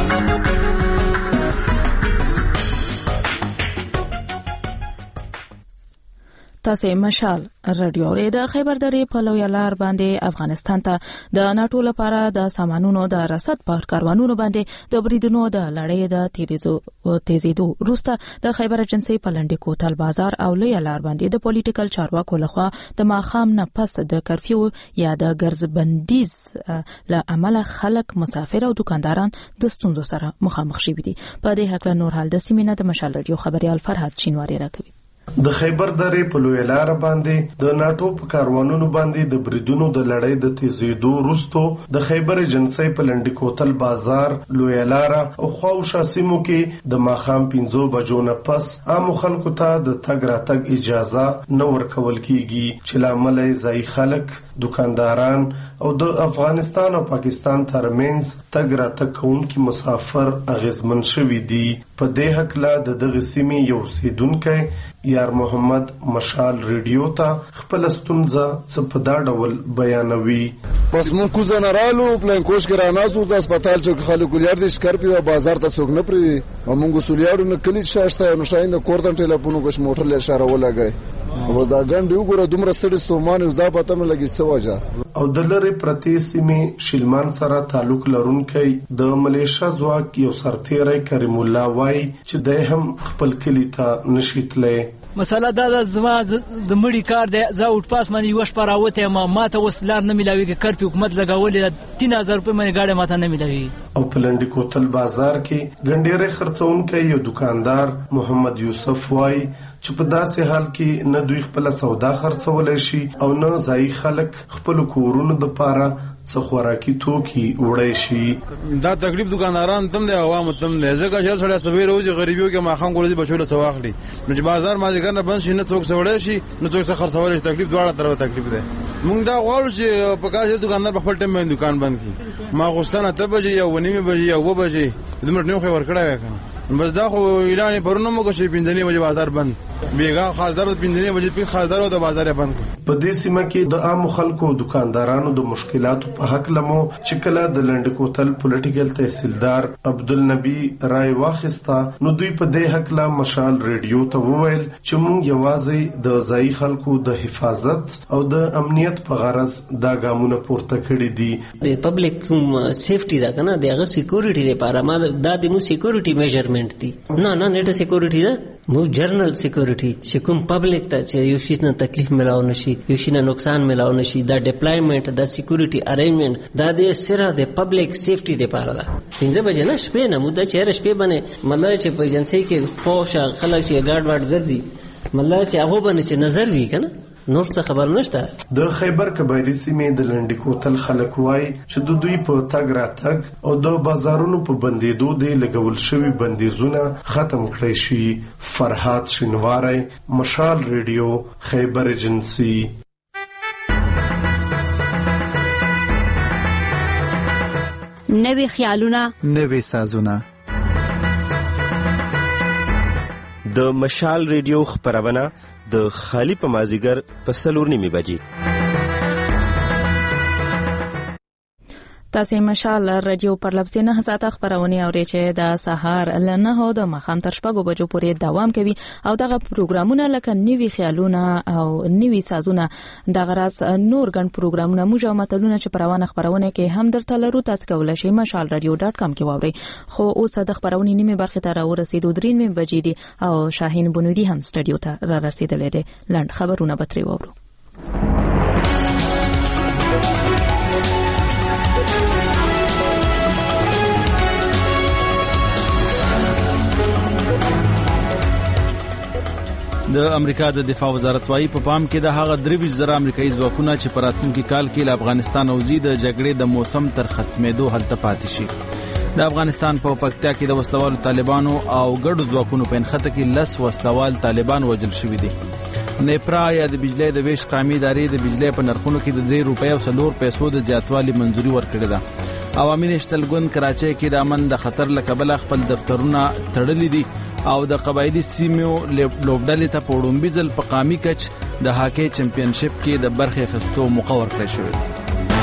تاسو مشال رادیو ری د خیبر درې په لوی لار باندې افغانستان ته د ناتو لپاره د سامانونو د رسد په کاروانونو باندې د بریدونو د لړۍ د تیریزو تیزیدو وروسته د خیبر ایجنسی په لنډي کوتل بازار او لوی لار باندې د پولیټیکل چارواکو لخوا د ماخام نه پس د کرفیو یا د ګرځبندیز له امله خلک مسافر او دکانداران د ستونزو سره مخامخ شوي دي. په دې هکله نور حال د سیمینه د مشال رادیو خبريال فرحت چینواری راکوي. د خیبر درې په لوی لار باندې د ناتو په کاروانونو باندې د بریدونو د لړۍ د تیزیدو وروسته د خیبر ایجنسی په لنډي کوتل بازار، لوی لار او خواوشا سیمو کې د ماخام پنځو بجو نه پس عام خلکو ته د تګ راتګ اجازه نه ورکول کیږي چې لامل یې ځای خلک، دکانداران او د افغانستان او پاکستان ترمنځ تګ راتګ کوونکي مسافر اغیزمن شوي دي. په دې هکله د دغه سیمې یو اوسیدونکی یار محمد مشال ریډیو ته خپل ستونزه څه په دا ډول بیانوي. پس مون کوزه نرالو پلان کوش کې راناسو د هسپتال چې خلکو لري د شکرپی او بازار ته څوک نه پری او مونږ سوليارو نه کلی شاشته نو شاین د کوردن ټلیفون کوش موټر له اشاره ولګای او دا ګنډ یو ګره دومره ستړي ستومان زدا پته مې لګي سواجه او د لری پرتی سیمې شلمان سره تعلق لرونکي د ملیشیا ځواک یو سرتیری کریم الله وای چې د هم خپل کلی ته نشیتلې. مسله دا د زما د مړی کار دی زه اوټ پاس باندې یو شپه راوته ما ماته وسلار نه ملاويږي کرپی حکومت لګولې تین هزار روپۍ باندې گاډي ماته نه ملاوي. او په لنډي کوتل بازار کې ګنډيره خرڅونکي یو دکاندار محمد یوسف وای چې په داسې حال کې نه دوی خپل سودا خرڅولای شي او نه ځای خلک خپل کورونو د پاره څه خوراکي توکي وړي شي. دا تکلیف دکانداران تم دي عوام تم دي ځکه چې سړی سوي روزي غریبیو کې ماخام ګورځي بچو له څواخلي نو چې بازار ما ځکه نه بند شي نه څوک سوړی شي نه څوک څه خرڅول شي تکلیف دواړه طرفه تکلیف ده. موږ دا غواړو چې په کار چې دکاندار په خپل ټیم باندې دکان بند کړي. ما غوښتنه ته بجې یا ونیمه بجې یا و بجې دمر نه خو ورکړای وکړه بس دا خو اعلان پرونه مو کوشي پینځنی بجې بازار بند بیګا خاصدار پینځنی بجې په خاصدار او د بازار بند. په دې سیمه کې د عام خلکو دکاندارانو د مشکلاتو په حق لمو چې کله د لنډ کوتل پولیټیکل تحصیلدار عبدالنبی رای واخستا نو دوی په دې حق لا مشال ریډیو ته وویل چې مونږ یوازې د ځای خلکو د حفاظت او د امنیت په غرض دا ګامونه پورته کړی دي. د پبلک سیفټي دا کنه دغه سکیورټي لپاره ما دا د مو سکیورټي میجرمنٹ دي نه نه نیټه سکیورټي ده مو جرنل سکیورټي چې کوم پبلک ته چې یو شي نه تکلیف ملاو نشي یو شي نه نقصان ملاو نشي دا ډیپلایمنٹ دا سکیورټي ارینجمنٹ دا د سره د پبلک سیفټي لپاره ده. پنځه بجې نه شپې نه مو د چیرې شپې باندې مله چې په ایجنسی کې پوښه خلک چې ګارد واټ ګرځي مله چې هغه باندې چې نظر وی کنه نور څه خبر نشته. د خیبر کبایری سیمې د لنډي کوتل خلک وای چې د دوی په تګ راتګ او د بازارونو په بندیدو د لګول شوی بندیزونه ختم کړی شي. فرحات شینواری، مشال ریډیو، خیبر ایجنسی. نوي خیالونه، نوي سازونه. د مشال ریډیو خبرونه د خالی په مازیګر په څلور نیمې بجې. تاسو مشال رادیو پر لفظي نه ساته خبرونه اوري چې د سهار ل نه د مخام تر شپږو بجو پورې دوام کوي او دغه پروګرامونه لکه نوي خیالونه او نوي سازونه د غراس نور ګڼ پروګرامونه موږ او متلونه چې پروانه خبرونه کې هم درته لرو. تاسو کولای شئ مشال رادیو ډاټ کام کې واورئ. خو اوس د خبرونه نیمه برخه ته راورسېدو درې نیمه بجې دي او شاهین بنودي هم سټډیو ته را رسیدلې دي. لاند خبرونه به ترې واورو. د امریکا د دفاع وزارت وايي په پام کې د هغه درې زره امریکایي ځواکونه چې په راتلونکي کال کې له افغانستان او زی د جګړې د موسم تر ختمېدو هلته پاتې شي. د افغانستان په پکتیا کې د وسلوالو طالبانو او ګډو ځواکونو په انخته کې لس وسلوال طالبان وژل شوي دي. نیپرا یا د بجلی د ویش قامي ادارې د بجلی په نرخونو کې د درې روپۍ او څلور پیسو د زیاتوالي منځوري ورکړې ده. عوامي نشتلګون کراچۍ کې د امن د خطر له کبله خپل دفترونه تړلي دي او د قبایلی سیمو لوبډلې ته په وړومبي ځل په قامي کچ د هاکی چمپionship کې د برخې اخیستو موقع ورکړی شوې.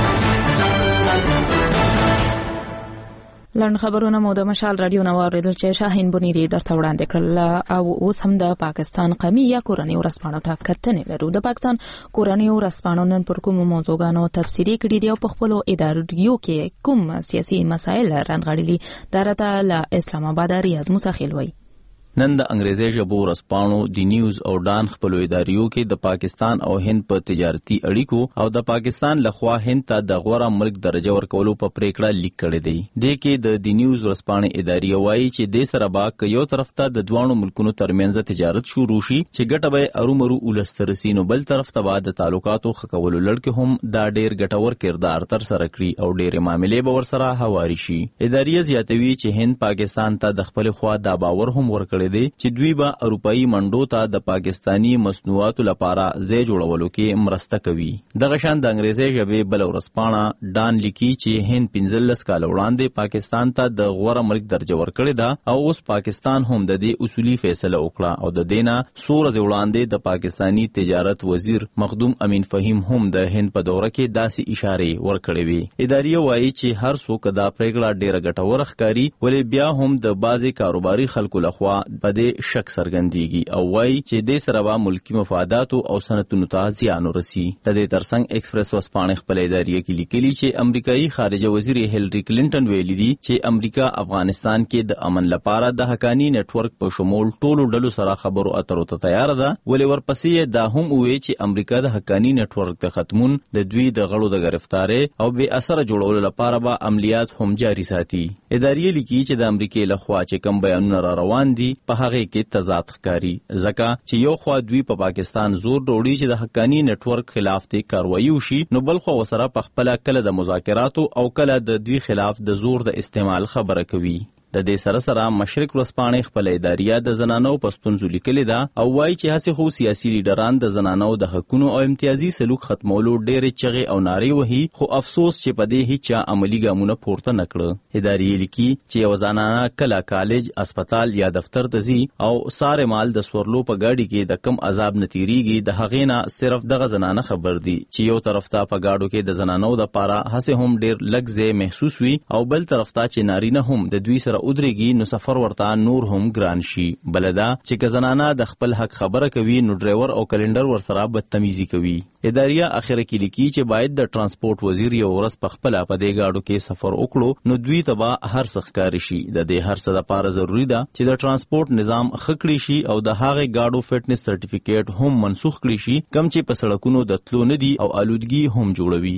لړن خبرونه مو د مشال رادیو نو اوریدل چې شاهین بنيري درته وړاندې کړل او اوس هم د پاکستان قومي یا کورنۍ ورسپانو ته کتنې لرو. د پاکستان کورنۍ ورسپانو نن پر کوم موضوعګانو تفصیلي کړي دي او په خپل ادارو کې کوم سیاسي مسایل رانغړلي درته له اسلام آباد ریاض مسخیل وای. نن د انګریزي ژبو ورسپانو د نیوز او ډان خپل اداریو کې د پاکستان او هند په تجارتي اړیکو او د پاکستان لخوا هند ته د غوړه ملک درجه ورکولو په پریکړه لیک کړی دی. د کې د د نیوز ورسپانې ادارې وایي چې د سره با ک یو طرف ته د دوانو ملکونو ترمنځ تجارت شروع شي چې ګټه به ارومرو ولسترسي نو بل طرف ته بعد تعلقاتو خکولو لړ هم دا ډیر ګټور کردار تر سره کړی او ډیر معاملې به ورسره هواري شي. ادارې زیاتوي چې هند پاکستان ته د خپل خوا دا باور هم ورکړي دی چې دوی به اروپאי منډو ته د پاکستانی مصنوعاتو لپاره ځای جوړولو کې مرسته کوي. دغه شان د انګریزي ژبې بل ورسپانه ډان لیکي چې هند پنځلس کال وړاندې پاکستان ته د غوړه ملک درجه ورکړې ده او اوس پاکستان هم د دې اصولي فیصله وکړه او د دینه څو ورځې وړاندې د پاکستانی تجارت وزیر مخدوم امین فهیم هم د هند په دوره کې داسې اشاره ورکړې وي. ادارې وایي چې هر څوک دا پریکړه ډیره ګټوره ښکاري ولې بیا هم د بازي کاروباري خلکو لخوا په شک سرګندېږي او وایي چې د سره به ملکی مفادات او صنعتونو ته زیان ورسي. د دې ترڅنګ ایکسپریس وسپانې خپل ادارې کې لیکلي چې امریکایي خارجه وزیر هیلری کلینټن ویلي دي چې امریکا افغانستان کې د امن لپاره د حقانی نت ورک په شمول ټولو ډلو سره خبرو اترو ته تیار ده ولې ورپسې دا هم وایي چې امریکا د حقانی نت ورک د ختمون د دوی د غړو د گرفتاري او به اثر جوړولو لپاره به عملیات هم جاری ساتي. ادارې لیکي چې د امریکای لخوا چې کوم بیانونه را روان دي په هغه کې تضاد ښکاري ځکه چې یو خوا دوی په پاکستان زور ډوړي چې د حقانی نت ورک خلاف ته کاروایی وشي نو بل خو وسره په خپل کله د مذاکراتو او کله د دوی خلاف د زور د استعمال خبره کوي. د دې سره سره مشرق ورسپانې خپل ادارې د زنانو په ستونزو لیکلې ده او وایي چې هڅه خو سیاسي لیډران د زنانو د حقونو او امتیازي سلوک ختمولو ډېرې چغې او نارې وهي خو افسوس چې په دې هیڅ عملی ګامونه پورته نه کړ. ادارې لیکي چې یو زنانه کله کالج اسپیټال یا دفتر ته ځي او ساره مال د سورلو په گاډي کې د کم عذاب نتیریږي د هغې نه صرف دغه زنانه خبر دي چې یو طرف ته په گاډو کې د زنانو د پاره هڅه هم ډېر لږ محسوس وي او بل طرف ته چې نارینه هم د دوی سره ودرېږي نو سفر ورته نور هم ګران شي. بلدا چې که زنانه د خپل حق خبره کوي نو ډرایور او کلندر ورسره بدتمیزي کوي. ادارې اخر کې لیکي چې باید د ترانسپورت وزیر یو ورځ په خپل په دې گاډو کې سفر وکړو نو دوی ته به هر څه ښکار شي. د دې هر څه لپاره ضروری ده چې د ترانسپورت نظام خکړی شي او د هغه گاډو فټنس سرټیفیکیټ هم منسوخ کړي شي کم چې په سړکونو د تلو نه دي او آلودګي هم جوړوي.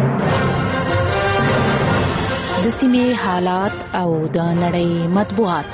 د سیمې حالات او د نړۍ مطبوعات.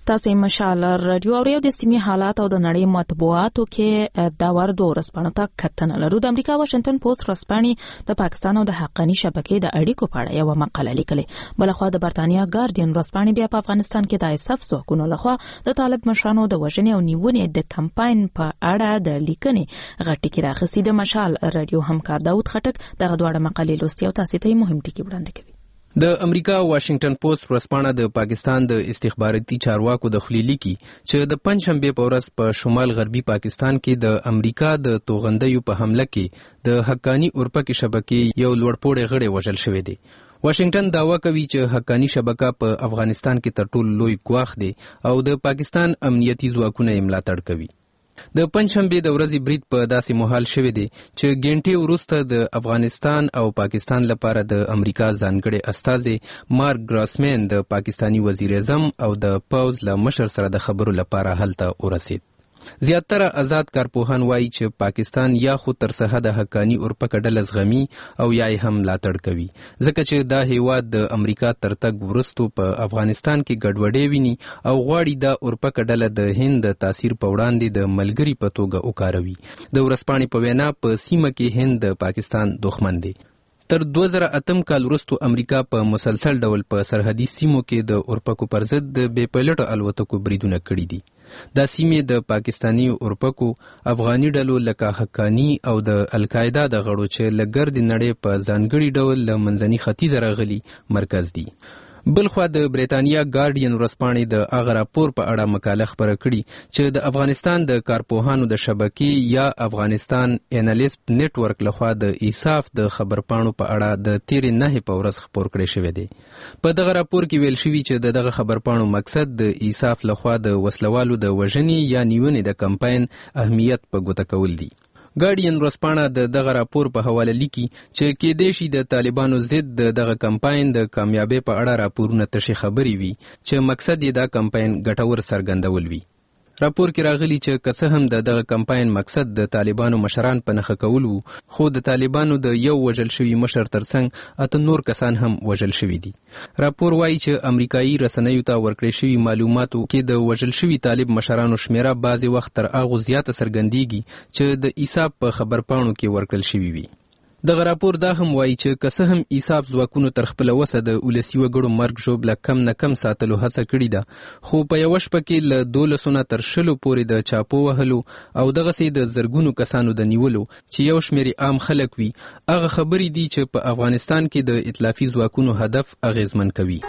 تاسو مشال رادیو او د سیمې حالات او د نړۍ مطبوعاتو کې دا ورځ ورسپانه تا کتنه لرو. د امریکا واشنگټن پوسټ ورسپانې د پاکستان او د حقانی شبکې د اړیکو په اړه یو مقاله لیکلې. بلخوا د برتانیا ګارډین ورسپانې بیا په افغانستان کې د ایساف ځواکونو لخوا د طالب مشرانو د وژنې او نیونې د کمپاین په اړه د لیکنې غټی کې راغسي. د مشال رادیو همکار داوود خټک دغه دوه مقالې لوستي او تاسو ته مهم ټکي وړاندې کوي. د امریکا واشنگټن پوسټ ورسپانه د پاکستان د استخباراتي چارواکو د خلیلی کی چې د پنځشنبه په ورځ په شمال غربي پاکستان کې د امریکا د توغندیو په حمله کې د حقانی اورپکي شبکې یو لوړپوړی غړی وژل شوی دی. واشنگټن داوا کوي چې حقانی شبکه په افغانستان کې تر ټولو لوی ګواښ دی او د پاکستان امنیتي ځواکونه یې ملاتړ کوي. د پنځشنبه د ورځې برید په داسې مهال شوی دی چې ګڼټې وروسته د افغانستان او پاکستان لپاره د امریکا ځانګړي استازي مارک ګراسمن د پاکستانی وزیر اعظم او د پوز له مشر سره د خبرو لپاره هلته ورسید. زیاتره آزاد کارپوهان وایي چې پاکستان یا خو تر سرحد حقانی اورپکه ډله زغمي او یا یې هم ملاتړ کوي ځکه چې دا هیواد د امریکا تر تګ وروستو په افغانستان کې ګډوډي ویني او غواړي دا اورپکه ډله د هند د تاثیر په وړاندې د ملګری په توګه وکاروي. د ورسپانې په وینا په سیمه کې هند د پاکستان دښمن دی. تر دوه زره اتم کال وروسته امریکا په مسلسل ډول په سرحدي سیمو کې د اورپکو پر ضد د بې پایلټو الوتکو بریدونه کړي دي. دا سیمې د پاکستانی اورپکو افغاني ډلو لکه حقانی او د القاعده د غړو چې لګر د نړۍ په ځانګړي ډول له منځني ختیځ راغلي مرکز دي. بلخوا د بریتانیا ګارډین ورسپانې د هغه راپور په اړه مقاله خپره کړي چې د افغانستان د کارپوهانو د شبکې یا افغانستان انالیست نیټورک لخوا د ایساف د خبرپاڼو په اړه د تیرې نهې په ورځ خپور کړی شوی دی. په دغه راپور کې ویل شوي چې دغه خبرپاڼو مقصد د ایساف لخوا د وسلوالو د وژنې یا نیونې د کمپاین اهمیت په ګوته کول دي. ګارډین ورسپانه د دغه راپور په حواله لیکي چې کېدای شي د طالبانو ضد د دغه کمپاین د کامیابی په اړه راپورونه تشې خبري وي چې مقصد یې دا کمپاین ګټور څرګندول وي. راپور کې راغلی چې که څه هم د دغه کمپاین مقصد د طالبانو مشران په نښه کول وو خو د طالبانو د یو وژل شوي مشر ترڅنګ اته نور کسان هم وژل شوي دي. راپور وایي چې امریکایي رسنیو ته ورکړی شوي معلوماتو کې د وژل شوي طالب مشرانو شمیره بعضې وخت تر هغو زیاته څرګندیږي چې د ایساف په خبرپاڼو کې ورکړل شوي وي. دغه راپور دا هم وایي چې که څه هم ایساف ځواکونو تر خپله وسه د ولسي وګړو مرګ ژوبله کم نه کم ساتلو هڅه کړې ده خو په یوه شپه کې له دولسو نه تر شلو پورې د چاپو وهلو او دغسې د زرګونو کسانو د نیولو چې یو شمېر عام خلک وي هغه خبرې دي چې په افغانستان کې د ائتلافي ځواکونو هدف اغیزمن کوي.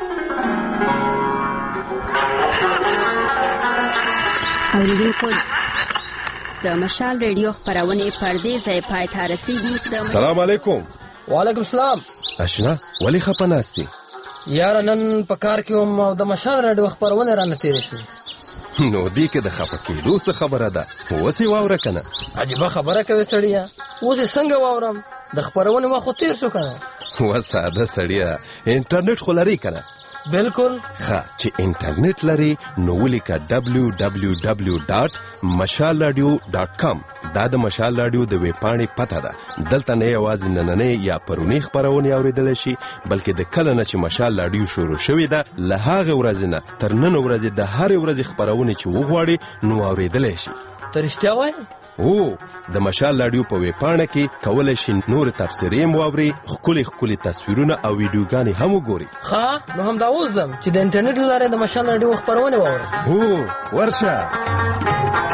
د مشال ریډیو خبرونه پردې ځای پای ته رسیدي. سلام علیکم. وعلیکم السلام. اشنا ولی خپناستی یار نن په کار کې هم د مشال ریډیو خبرونه را نتیری شو. نو دی کې د خپکې روسه خبره ده وسی واوره کنه. عجیب خبره کوي سړیا. اوس څنګه واورم د خبرونه ما خو تیر شو کنه. وساده سړیا انټرنیټ خو لري کنه. بالکل. ښه چې انټرنیټ لري نو ولیکه دبلیو دبلیو دبلیو ډاټ مشال رادیو ډاټ کام. دا د مشال رادیو د ویب پاڼې پته ده. دلته نه یوازې نننۍ یا پرونی خبرونه اوریدلی شي بلکې د کله نه چې مشال رادیو شروع شوې ده له هغې ورځې نه تر نن ورځې د هرې ورځې خبرونه چې وغواړي نو اوریدلی شي. ته رښتیا وایې؟ او د مشال رادیو په ویب پاڼه کې کولی شي نور تبصرې هم واوري ښکلي ښکلي تصویرونه او ویډیوګانې هم وګوري. ښه نو همدا اوس ځم چې د انټرنیټ له لارې د مشال رادیو خبرونه واورم. هو ورشه.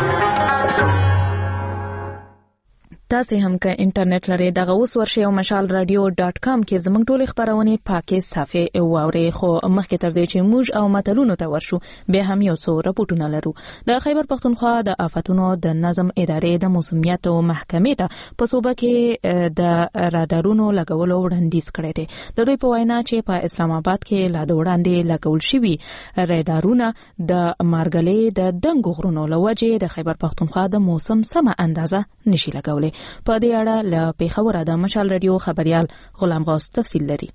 تاسو هم که انټرنیټ لرئ دغه اوس ورشئ او مشال رادیو ډاټ کام کې زموږ ټولې خبرونه پاکې صافې واورئ. خو مخکې تر دې چې موږ او متلونو ته ورشو بیا هم یو څو راپورټونه لرو. د خیبر پښتونخوا د آفتونو د نظم ادارې د موسمیات محکمې ته په صوبه کې د رادارونو لګولو وړاندیز کړی دی. د دوی په وینا چې په اسلام آباد کې لا د وړاندې لګول شوي رادارونه د مارګلې د دنګو غرونو له وجې د خیبر پښتونخوا د موسم سمه اندازه نشي لګولی. په دې اړه له پیښور د مشال رادیو خبريال غلام غوث تفصیل لري.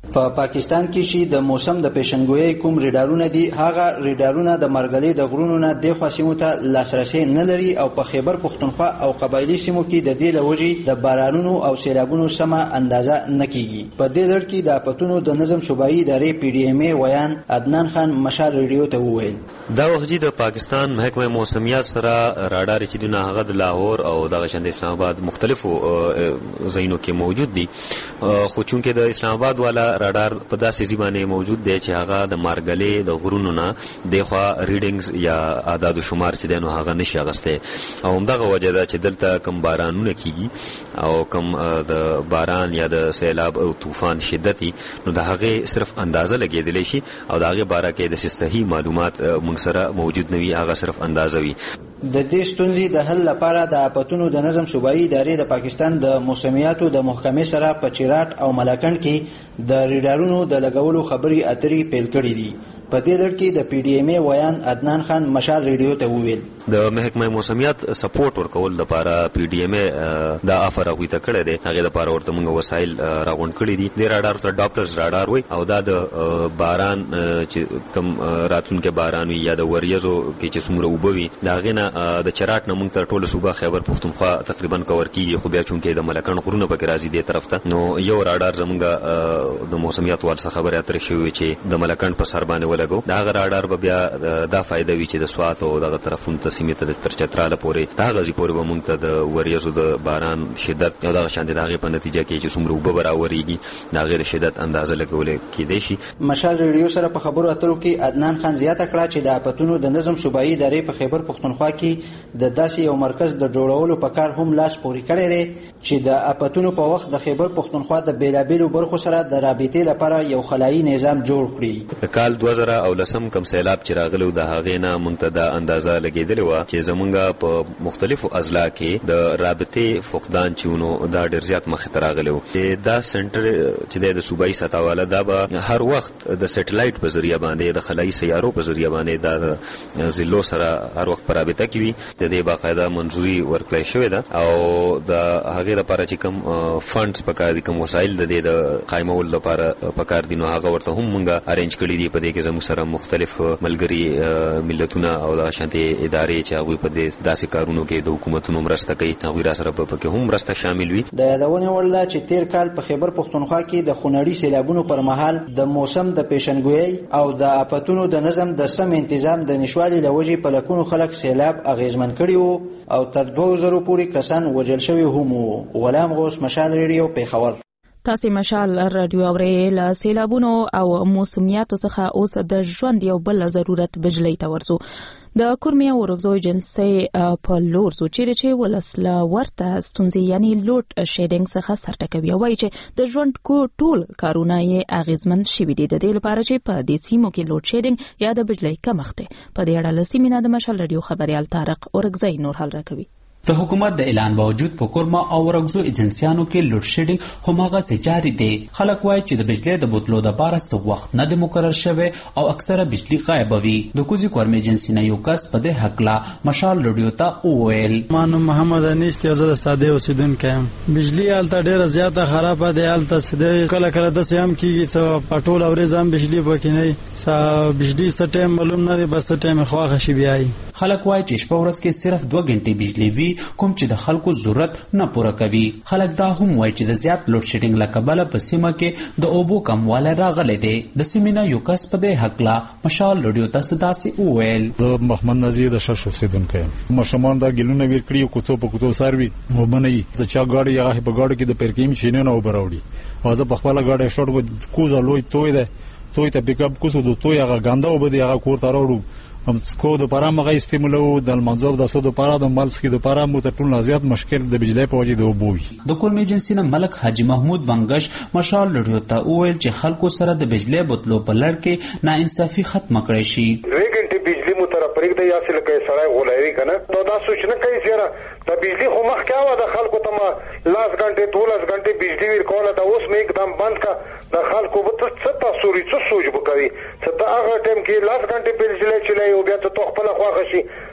په پا پاکستان کې چې د موسم د پیشنګویي کوم ریډارونه دي هغه ریډارونه د مرګلې د غرونو نه د خوا سیمو ته لاسرسي نه لري او په خیبر پښتونخوا او قبایلی سیمو کې د دې لوجې د بارانونو او سیلابونو سمه اندازه نه کیږي. په دې لړ کې د اپتونو د نظم صوبایي ادارې پی ډی ایم ای ویان عدنان خان مشال ریډیو ته وویل دا وخت د پاکستان محکمه موسمیات سره راډار چې د هغه د لاهور او د شند اسلام آباد مختلفو ځایونو کې موجود دي خو چونکې د اسلام آباد والا راډار په داسې ځای باندې موجود دی چې هغه د مارګلې د غرونو نه د خوا ریډینګز یا اعداد و شمار چې دنو هغه نشي اغسته او همدغه وجه ده چې دلته کم بارانونه کیږي او کم د باران یا د سیلاب او طوفان شدتي نو د هغه صرف اندازه لګیدلی شي او د هغه باره کې د صحیح معلومات موږ سره موجود نه وي هغه صرف اندازه وي. د دې ستونزې د حل لپاره د اپتونو د نظم صوبایي ادارې د پاکستان د موسمیاتو د محکمې سره په چیراټ او ملاکنډ کې د ریډارونو د لګولو خبري اترې پیل کړې دي. په دې لړ کې د پی ډی ایم ای ویان عدنان خان مشال ریډیو ته وویل د محکمه موسمیات سپورټ ورکول لپاره پی ډی ایم ای دا افر غوي ته کړی دی هغه لپاره ورته موږ وسایل راغونډ کړی دي. د راډار ته ډاکټرز راډار وای او دا د باران چې کم راتونکو باران وي یا د وریځو کې چې څومره وبوي دا غنه د چراټ نه موږ تر ټولو صوبه خیبر پښتونخوا تقریبا کور کیږي خو بیا چونکې د ملکن غرونه پکې راځي د طرف ته نو یو راډار زمونږ د موسمیات وال څخه خبره اترې شوې چې د ملکن په سر باندې ولګو دا راډار به بیا دا فائدہ وی چې د سوات او دغه طرفونو ته سیمه ته تر چتراله پورې دا غزي پورې به مونږ ته د وریځو د باران شدت او دغه شان دغه په نتیجه کې چې څومره وب براوريږي دا غیر شدت اندازه لګول کېدای شي. مشال ریډیو سره په خبرو اترو کې عدنان خان زیاته کړه چې د اپتونو د نظم صوبایي ادارې په خیبر پښتونخوا کې د داسې یو مرکز د جوړولو په کار هم لاس پورې کړی دی چې د اپتونو په وخت د خیبر پښتونخوا د بیلابیلو برخو سره د رابطې لپاره یو خلایي نظام جوړ کړي. کال دوه زره او لسم کم سیلاب چې راغلو د هغې نه موږ ته دا اندازه لګېدلې وه چې زمونږ په مختلفو اضلاع کې د رابطې فقدان چې ونو دا ډېر زیات مخې ته راغلی و. دا سنټر چې دی د صوبایي سطح والا دا به هر وخت د سیټلایټ په ذریعه باندې د خلایي سیارو په ذریعه باندې دا ضلعو سره هر وخت په رابطه کې وي. د دې باقاعده منظوري ورکړی شوې ده او د هغې لپاره چې کوم فنډز پکار دي کوم وسایل د دې د قایمولو لپاره پکار دي نو هغه ورته هم موږ ارینج کړي دي. په دې کې زموږ سره مختلف ملګري ملتونه او د شانتي ادارې چې هغه په دې داسې کارونو کې د حکومتونو مرسته کوي هغه را سره په کې هم مرسته شامل وي. د یادونه وړ چې تیر کال په خیبر پښتونخوا کې د خونړي سیلابونو پر مهال د موسم د پیشنګویي او د اپتونو د نظم د سم تنظیم د نشوالي لوجې په لکونو خلک سیلاب اغیزمن کړي وو او تر دوه زره پورې کسان وژل شوي هم وو. غلام غوث مشال ریډیو پیښور. تاسو مشال رادیو اورئ. له سیلابونو او موسمیاتو څخه اوس د ژوند یو بل ضرورت بجلی ته ورزو. د کورمیا ورغزو ایجنسی په لور زو چیرې چې ولسله ورته ستونزې یعنی لوډ شیډینګ څخه سرټکوي وایي چې د ژوند کو ټول کارونه یې اغیزمن شوي دي. د دې لپاره چې په دې سیمو کې لوډ شیډینګ یا د بجلی کمښت په دې اړه لسیمینه د مشال رادیو خبريال طارق ورغزی نور حل راکوي. د حکومت د اعلان باوجود په کورما او ورغزو ایجنسیانو کې لوډ شیډینګ هماغه سي جاري دي. خلک وایي چې د بجلی د بوتلو د لپاره څه وخت نه د مقرر شوی او اکثره بجلی غایب وي. د کوزي کورما ایجنسی نه یو کس په دې حق لا مشال رادیو ته وویل مانو محمد انیس ته زړه ساده اوسیدونکو یم. بجلی الته ډیره زیاته خرابه ده. الته سده کله کله د سیام کیږي چې پټول اورې ځم بجلی پکې نه سا بجلی سټیم معلوم نه دی بس ټیم خواخه شي بیاي. خلک وایي چې شپه ورځ کې صرف دوه غنټې بجلی وي کوم چې د خلکو ضرورت نه پوره کوي. خلک دا هم وایي چې د زیات لوډ شیډینګ له کبله په سیمه کې د اوبو کموالی راغلی دی. د سیمې نه یو کس په دې هکله مشال رادیو ته څه داسې وویل. د محمد نذیر د شش اوسېدونکی یم. ماشومان دا ګیلونه ویر کړي کوڅو په کوڅو سروي اوبه نه وي. د چا ګاډي هغه په ګاډو کې د پارکینګ ماشینونه اوبه راوړي او زه په خپله ګاډی شوټ کوزه لوی توی ده توی ته پیک اپ کوڅو د توی هغه ګنده اوبه دی هغه کور ته راوړو هم سکو د پاره مغه استعمالو د منځوب د سود لپاره د مالسکی د لپاره مو ته ټول زیات مشکل د بجلی په وجه د وبوي. د کورم ایجنسی نه ملک حاجی محمود بنگش مشال رادیو ته وویل چې خلکو سره د بجلی بوتلو په لړ کې ناانصافي ختم کړي شي. دوه غنټې بجلی مو تر پرېږ دی یا څه لکه سړی غولوي کنه نو دا سوچ نه کوي چې د بجلی خو مخ کاوه د خلکو ته ما لاس غنټې دولس غنټې بجلی ور کوله دا اوس مې एकदम بند کا د خلکو به څه تاسوري څه سوچ وکوي چې دا هغه ټیم کې لاس غنټې بجلی چلای او بیا ته خپل خواخه شي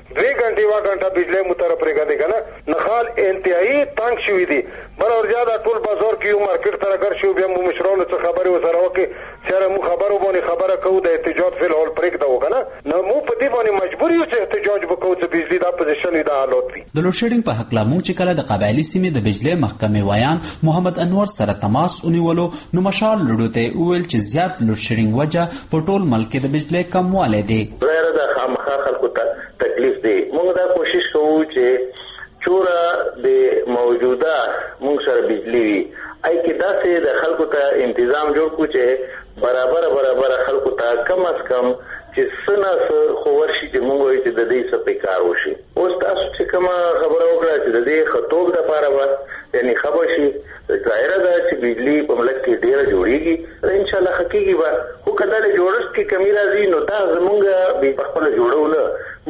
دوی غنټه وا غنټه بجلی مو طرف پرېګا دی کنه نخال انتهایی تنگ شوی دی بل اور زیاده ټول بازار کې یو مارکیټ تر اگر شو بیا مو مشرانو څخه خبرې وسره وکي سره مو خبرو باندې خبره کوو د احتجاج فل هول پرېګا وکنه نو مو په دې باندې مجبور یو چې احتجاج وکړو چې بجلی د اپوزیشن د حالات دي د لوډ شیډینګ په حق لا مو چې کله د قبایلی سیمې د بجلی محکمې وایان محمد انور سره تماس ونیولو نو مشال لړو ته ویل چې زیات لوډ شیډینګ وجه په ټول ملک د بجلی کموالی دی غیر د خامخا خلکو ته تکلیف دی موږ دا کوشش کوو چې چوره د موجوده موږ سره بجلی وي اي کې داسې د خلکو ته تنظیم جوړ کړو چې برابر برابر خلکو ته کم از کم چې سنا خو ورشي چې موږ وایو چې د دې څه په کار وشي اوس تاسو چې کوم خبره وکړه چې د دې خطوب د لپاره و یعنی خبر شي ظاهره ده چې بجلی په ملک کې ډیره جوړیږي ان شاء الله حقيقي به خو کله د جوړښت کې کمی راځي نو دا زمونږ به خپل جوړول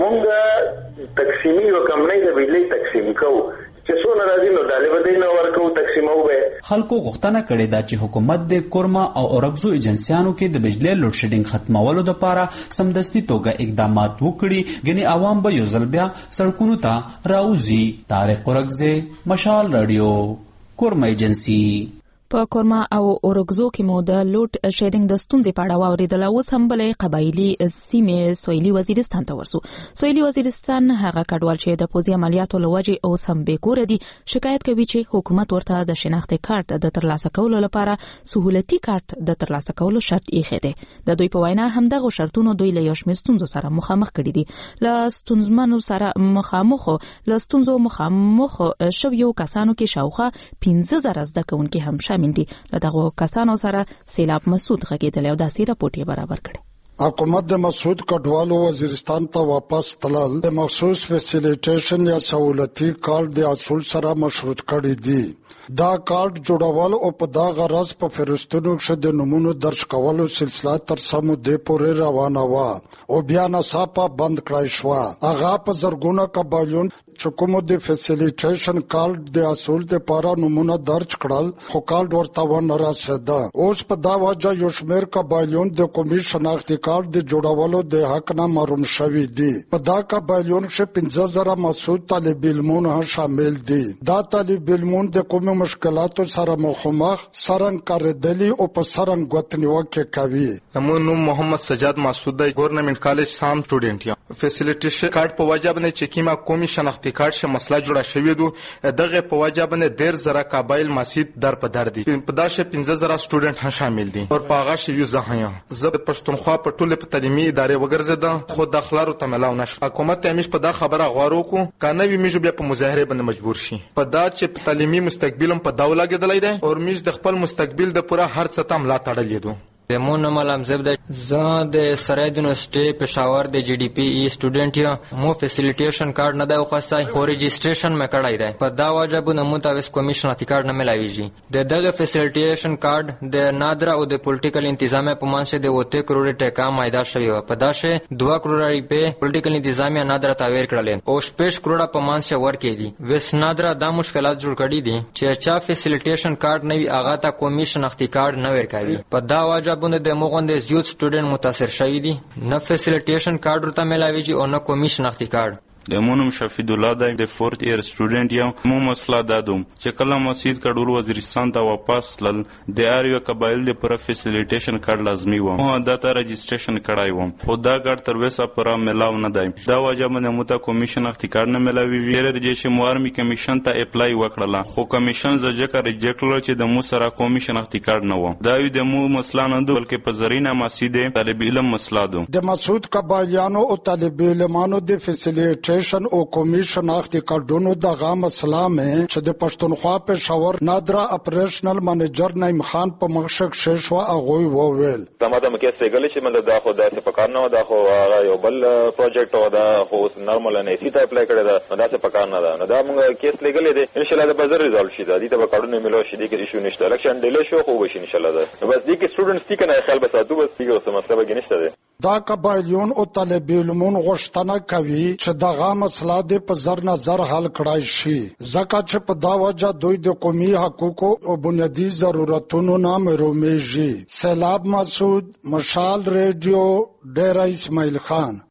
مونږ تقسیمي او کمنۍ د بجلی تقسیم کوو چې څو ناراضي نو دالې بده نه ورکو تقسیمو به خلکو غوښتنه کړې ده چې حکومت د کورما او اورګزو ایجنسیانو کې د بجلی لوډ شیډینګ ختمولو لپاره سمدستي توګه اقدامات وکړي غني عوام به یو ځل بیا سړکونو ته راوځي طارق اورګزه مشال رادیو کورما ایجنسی په کورما او اورګزو کې مو د لوډ شیډینګ د ستونزې په اړه واوریدل او هم بلې قبایلی سیمې سویلي وزیرستان ته ورسو سویلي وزیرستان هغه کډوال چې د پوزي عملیاتو لوجه او سم به کور دي شکایت کوي چې حکومت ورته د شناخت کارت د ترلاسه کولو لپاره سہولتي کارت د ترلاسه کولو شرط یې خېده د دوی په وینا هم دغه شرطونو دوی له یو شمېر ستونزو سره مخامخ کړي دي له ستونزمنو سره مخامخ له ستونزو مخامخ شو یو کسانو کې شاوخه پنځه زره زده کوونکي هم شامل دي له دغه کسانو سره سیلاب مسعود غږیدل او داسې راپورټي برابر کړي حکومت د مسعود کډوالو وزیرستان ته واپس تلل د مخصوص فیسیلیټیشن یا سہولتي کارت د اصول سره مشروط کړي دي دا کارت جوړول او په دا غرض په فرستونو کې د نمونو درج کولو سلسله تر سمو د پورې روانه و او بیا نصابه بند کړای شو هغه په زرګونه قبایلون چې کوم د فیسیلیټیشن کارت د اصول لپاره نمونه درج کړل خو کارت ورته ونه رسیده اوس په دا وجه یو شمېر قبایلون د قومي شناخت کارت د جوړولو د حق نه محروم شوي دي په دا قبایلون کې پنځه زره مسعود طالب علمون هم شامل دي دا طالب علمون د کومو مشکلاتو سره مخامخ سرنګ کړدلی او په سرنګ غوتنیو کې کوي امونو محمد سجاد مسعود د ګورنمنت کالج سام سټوډنټ یم فیسیلیټیشن کارت په وجه باندې چې کیما قومي شناخت کارت شه مسله جوړه شوې دو دغه په وجه باندې ډیر زره قبایل مسجد در په در دي په داشه پنځه زره سټوډنټ هم شامل دي او په هغه شی یو ځای زه د پښتونخوا په ټوله په تعلیمي ادارې وګرځیدم خو د خلارو تملاو نشو حکومت همیش په دا خبره غواړو کو کنه وی میجو بیا په مظاهره باندې مجبور شي په دا چې تعلیمي مستقبلم په دا ولګیدلای دی او میج د خپل مستقبل د پوره هر څه تم لا تړلې دو مون ملام زب د ز د سرحد یونیورسيټي پېښور د جی ډي پی ای سټوډنټ یم مو فیسیلیټیشن کارت نه دی خوښای خو رجسټریشن مې کړای دی په دا واجبونه متوس کمیشن اتی کارت نه ملاويږي د دغه فیسیلیټیشن کارت د نادر او د پولیټیکل انتظامیه په منځ د وته کروڑ ټکا مایدا شوی و په داشه دوه کروڑ روپے پولیټیکل انتظامیه نادر تاویر کړل او شپږ کروڑ په منځ ورکې دي وس نادر دا مشکلات جوړ کړي دي چې چا فیسیلیټیشن کارت نه وي اغه تا کمیشن اتی کارت نه ورکوي په دا واجب بند د موغند زیات سټوډنټ متاثر شوی دي نه فیسیلیټیشن کارت ورته ملاويږي او نه کمیشن اختی کارت د مونم شفیع الله د د فورث ایئر سټوډنټ یم مو مسله دادم چې کله مسجد کډول وزیرستان ته واپس لل د اریو قبایل د پر فیسیلیټیشن کارت لازمي و مو دا ته رجسټریشن کړای و خو دا کارت تر وسه پر ملاو نه دی دا وجه باندې مو کمیشن اختی کارت نه ملاوي ویره د جې موارمي کمیشن ته اپلای وکړه خو کمیشن زجه کړ ریجیکټ لور چې د مو سره کمیشن اختی کارت نه و دا یو د مو مسله نه بلکې په زرینه مسجد طالب علم مسله دو د مسعود قبایلیانو او طالب علمانو د فیسیلیټیشن او کمیشن اختی کارډونو دغه مسله مې چې د پښتونخوا پېښور نادرا اپریشنل منیجر نعیم خان په مخشک شیشوا اغوی وویل زموږ د مکه سیګل چې مله دا خو د څه پکار نه دا خو یو بل پروجیکټ او دا خو نارمل نه سیته اپلای کړی دا دا څه پکار نه دا نو دا موږ کیس لګلې دي ان شاء الله د بازار ریزالټ شي دا دي ته کارډونه ملو شي دي کې ایشو نشته الیکشن ډیلی شو خو وشي ان شاء الله دا بس دي کې سټوډنټس دي کنه خیال بساتو بس دغه څه مسله به نشته ده دا قبایلیون او طالب علمون غوښتنه کوي چې دغه مسله د په زر نظر حل کړای شي ځکه چې په دا وجه دوی د قومي حقوقو او بنیادی ضرورتونو نه محرومیږي سیلاب مسعود مشال ریډیو ډیر اسماعیل خان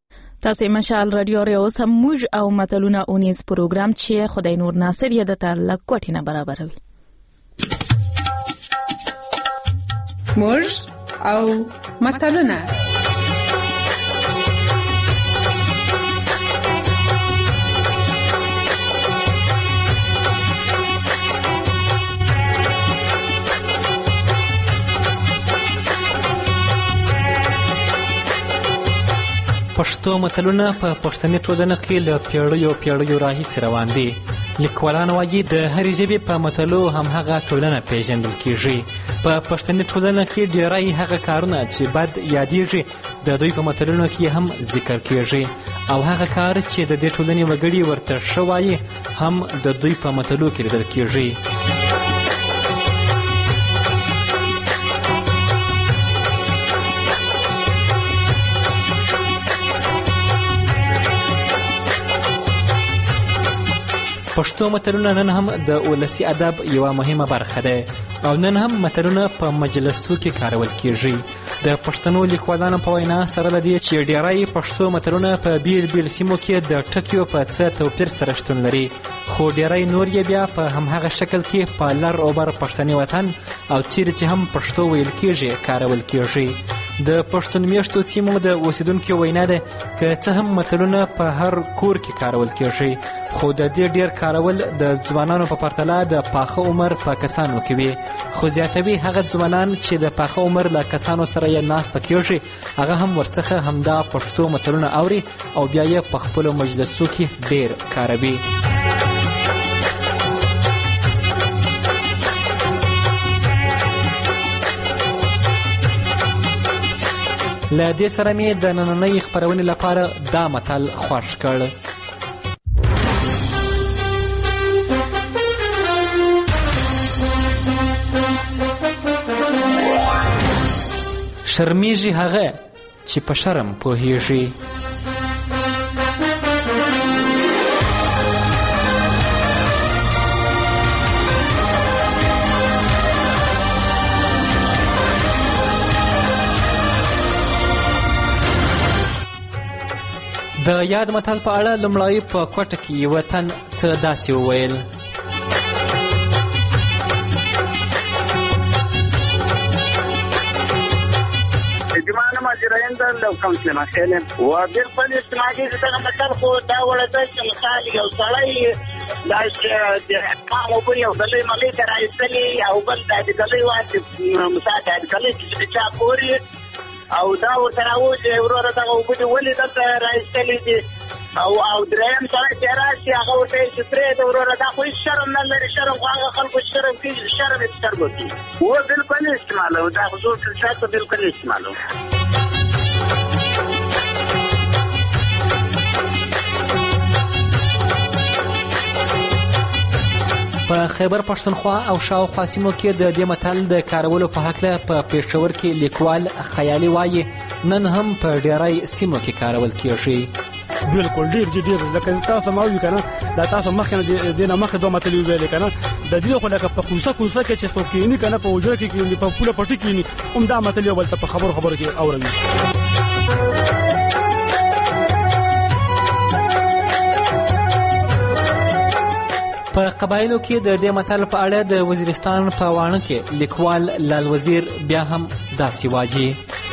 تاسو مشال رادیو ری اوس موږ او متلونه اونیز پروګرام چې خدای نور ناصر یې د تعلق کوټینه برابروي. موږ او متلونه پښتو متلونه په پښتني ټولنه کې له پیړیو پیړیو راهیسې روان دي. لیکوالان وایي د هرې ژبې په متلو همهغه ټولنه پیژندل کیږي. په پښتني ټولنه کې ډیری هغه کارونه چې بد یادیږي د دوی په متلونو کې هم ذکر کیږي، او هغه کار چې د دې ټولنې وګړي ورته ښه وایي هم د دوی په متلو کې لیدل کیږي. پښتو متلونه نن هم د ولسي ادب یوه مهمه برخه ده او نن هم متلونه په مجلسو کې کارول کیږي. د پښتنو لیکوالانو په وینا سره لدی چې ډیری پښتو متلونه په بیل بیل سیمو کې د ټکیو په څه توپیر سره شتون لري، خو ډیری نور یې بیا په همهغه شکل کې په لر او بر پښتني وطن او چیرې چې هم پښتو ویل کیږي کارول کیږي. د پښتون میشتو سیمو د اوسیدونکو وینا ده که څه هم متلونه په هر کور کې کارول کیږي، خو د دې ډیر کارول د ځوانانو په پرتله د پاخه عمر په کسانو کې وي، خو زیاتوي هغه ځوانان چې د پاخه عمر له کسانو سره یې ناسته کیږي هغه هم ورڅخه همدا پښتو متلونه اوري او بیا یې په خپلو مجلسو کې ډیر کاروي. له دې سره مې د نننۍ خپرونې لپاره دا متل خوښ کړ. شرمیږي هغه چې په شرم پوهیږي. د یاد متل په اړه لومړی په کوټه کې یوه تن څه داسې وویل: جمانه مجرین در لو کونسلر خیلم و بالکل استناجی دغه متل خو دا وړه ده چې مثال یو سړی دا چې قام وبري او دلې ملي تر ایستلي او بل د دلې واسي مثال د دلې چې چا کوري او دا ورته راوځي ورور دغه وبدي ولې دلته راایستلي دي او او دریم سره چې راشي هغه ورته چې پرې د ورور دا خو شرم نه لري، شرم خو هغه خلکو شرم کوي، شرم یې سترګو کوي و بالکل استعمالو دا حضور شاته بالکل استعمالو. په خیبر پښتونخوا او شاوخوا سیمو کې د دې متل د کارولو په هکله په پېښور کې لیکوال خیالي وایي نن هم په ډیری سیمو کې کارول کیږي. بالکل ډیر جدي لکه تاسو ما وی کنه دا تاسو مخکې د نه مخکې دوه متل ویل کنه د دې خو لکه په کوڅه کوڅه کې چې څوک کینی کنه په وجره کې کینی په پوله پټی کینی هم دا متل یو بل ته په خبرو خبرو کې اوروي. په قبایلو کې د دې متل په اړه د وزیرستان په واڼه کې لیکوال لال وزیر بیا هم داسې وایي: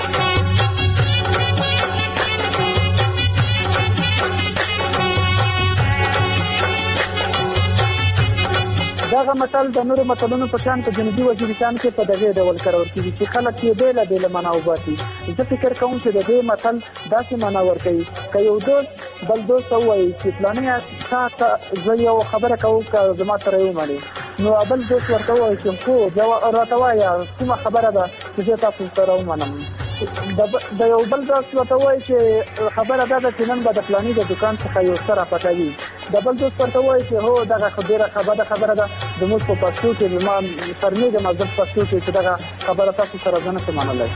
دغه متل د نورو متلونو په شان په جنوبي وزیرستان کې په دغه ډول کارول کیږي چې خلک یې بیله بیله معنا وباسي. زه فکر کوم چې د دې متل داسې معنا ورکوي که یو دوست بل دوست ووایي چې فلانیه تا ته زه یو خبره کوم که زما سره یې ومنې، نو بل دوست ورته ووایي چې خو راته وایه کومه خبره ده چې زه تاسو سره ومنم. د یو بل دوست ورته وایي چې خبره دا ده چې نن به د فلاني د دوکان څخه یو څه راپټوي. د بل دوست ورته وایي چې هو دغه ډېره خبره خبره ده زموږ په پښتو کې ما فرمیږم زه په پښتو کې چې دغه خبره تاسو سره زه نشم منلی.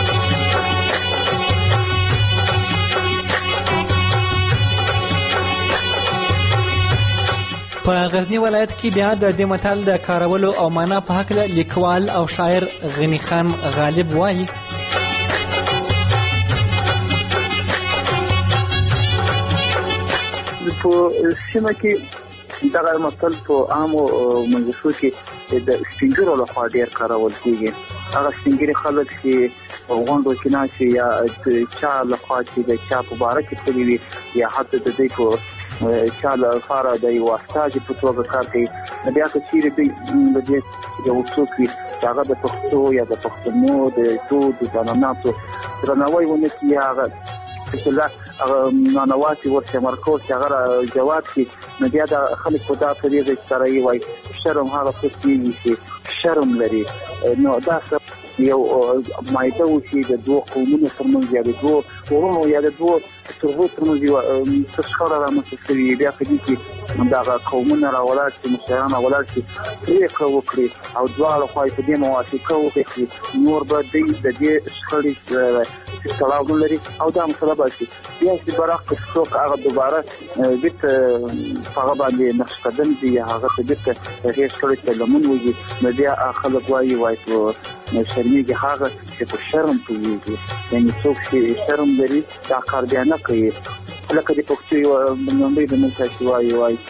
په غزنی ولایت کې بیا د دې متل د کارولو او معنا په هکله لیکوال او شاعر غنی خان غالب وایي: په سیمه کې دغه مثال په عامو منځو کې د سپینګرو لخوا ډیر کارول کیږي. هغه سپینګری خلک چې غونډو کې ناشي یا چا لخوا چې د چا په باره کې تللی وي یا حتی د دې په چا لپاره د یو استاد په توګه کار کوي. بیا که چیرې دوی د دې یو څوک وي چې هغه د پښتو یا د پښتنو د دود د عنعناتو درناوی ونه کړي، هغه چې لا نانواتي ورته مرکو چې هغه جواب کې نو بیا د خلک په دا طریقه چې سره یې وای شرم هغه څه چې شرم لري. نو دا یو مایده و چې د دوه قومونو ترمنځ یا د دوه ورونو یا د دوه تربو ترمنځ یو تشخړه رامنځته شوې. بیا په دې کې دغه قومونه راولاړ شي، مشران راولاړ شي، پرېکړه وکړي او دواړه خواوې په دې موافقه وکړي، نور به دوی د دې شخړې تړاو لري او دا مسله به شي. بیا چې برعکس څوک هغه دوباره بیرته هغه باندې نقش قدم دي یا هغه ته بیرته هغې شخړې ته لمن وږي، نو بیا خلک وایي وایي شرمېږي هغه چې په شرم پوهېږي. یعنې څوک چې شرم لري دا کار بیا نه کوي. لکه د پښتو یوه لومړی د موږ چې وایي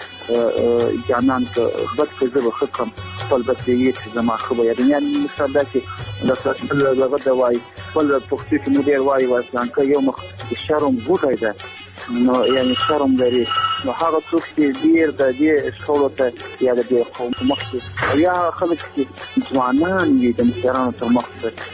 وایي جانان که بد که زه به ښه کړم خپل بد به یې چې زما ښه به یادوي. یعنې مثال دا چې بل دغه ته وایي خپل پښتو کې مو ډېر وایي وایي فلانکه یو مخ د شرم بوټی ده، نو یعنې شرم لري. نو هغه څوک چې ډېر د دې شخړو ته یا د دې قوم په مخ کې او یا خلک چې ځوانان وي د مشرانو تر مخ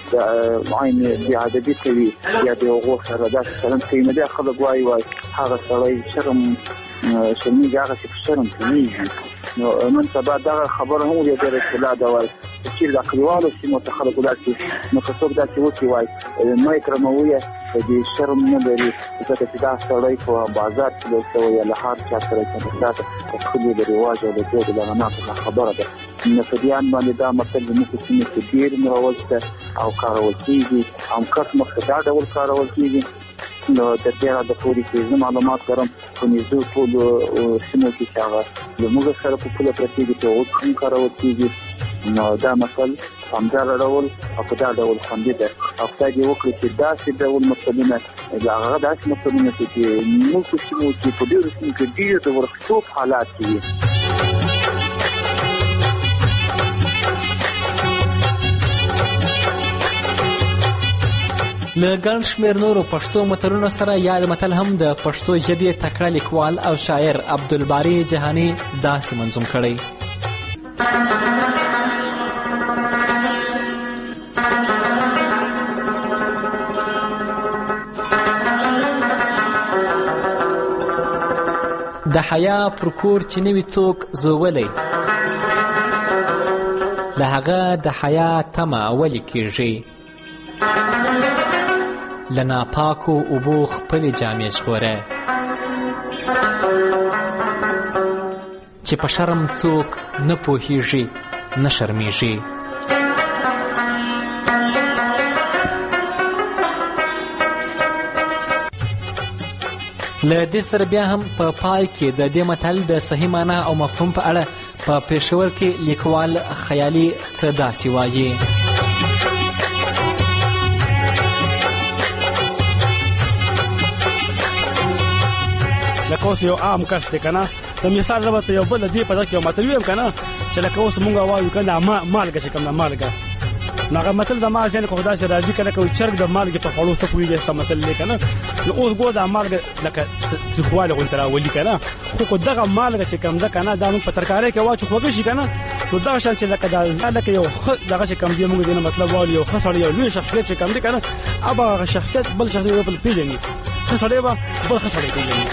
د عین بېادبي کوي یا د هغو سره داسې چلند کوي، نو بیا خلک وایي وایي هغه سړی شرم شرمېږي هغه چې په شرم پوهېږي. نو نن سبا دغه خبره هم یو ډېره اصطلاح ده وایي چې د کلیوالو سیمو ته خلک داسې نو که څوک داسې وکړي وایي مه یې کرمویه د دې شرم نه لري، ځکه چې دا سړی په بازار کې لوی شوی یا له هر چا سره چې دا د ښځو د رواج او د دود د عنعناتو خبره ده. نو په دې اند باندې دا متل زموږ په سیمه کې ډېر مروج ده او کارول کېږي، هم کس مخکې دا ډول کارول کېږي. نو د دې را د پورې کې زه معلومات لرم په نږدې ټولو سیمو کې چې هغه زموږ سره په پوله پرتې دي په هغو کې هم کارول کېږي. نو دا مثل همدا ډول او په دا ډول خوندي ده او خدای دې وکړي چې داسې ډول مثلونه هغه داسې مثلونه چې موږ په سیمو کې په ډېرو سیمو کې ډېر د ورکتوب حالات وي. له ګڼ شمېر نورو پښتو متلونو سره یاد متل هم د پښتو ژبې تکړه لیکوال او شاعر عبدالباري جهاني داسې منظوم کړی. د حیا پر کور چې نوي څوک زوولی، د هغه د حیا تمه ولې کېږي؟ له ناپاکو اوبو خپلې جامې ژغوره، چې په شرم څوک نه پوهېږي نه شرمېږي. له دې سره بیا هم په پا پای کې د دې متل د صحیح معنا او مفهوم په اړه په پېښور کې لیکوال خیالي څه داسې وایي. لکه اوس یو عام کس دی که نه، د مثال ربط یو بل دې په دغه کې یو متل ویم که نه چې لکه اوس مونږ وایو که نه مالګه چې کوم ده مالګه، نو هغه متل د مالګې نه خو داسې راځي که لکه چرګ د مالګې په خوړو څه پوهېږي څه متل دی که نه. نو اوس ګوره دا مالګه لکه تریخوالی غوندې راولي که نه، خو که دغه مالګه چې کوم ده که نه دا موږ په ترکارۍ کې واچو خوږه شي که نه، نو دغه شان چې لکه دا لکه یو ښه دغه چې کوم دی موږ دې نه مطلب وایو یو ښه سړی یو لوی شخصیت چې کوم دی که نه، اب هغه شخصیت بل شخصیت بل پېژني، ښه سړی به بل ښه سړی پېژني.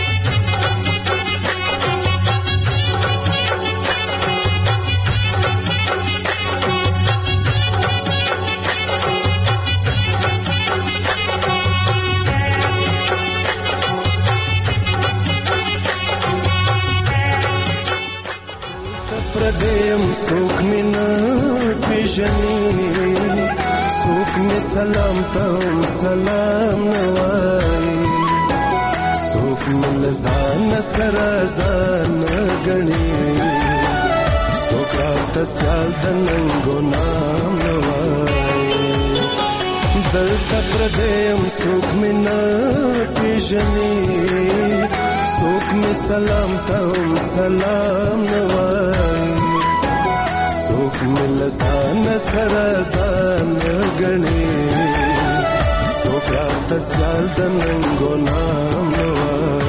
پردیم سوک می نه پیژني، سوک می سلام ته سلام نه وایي، سوک می لزان سره ځان ګڼي، سوک راته سیال د ننګو نام نه وایي. دلته پردیم سوک می نه پیژني، سوک می سلام ته هم سلام نه وایي څوک مې له ځانه سره ځان ګڼي څوک راته سیال د ننګو نام نه وایي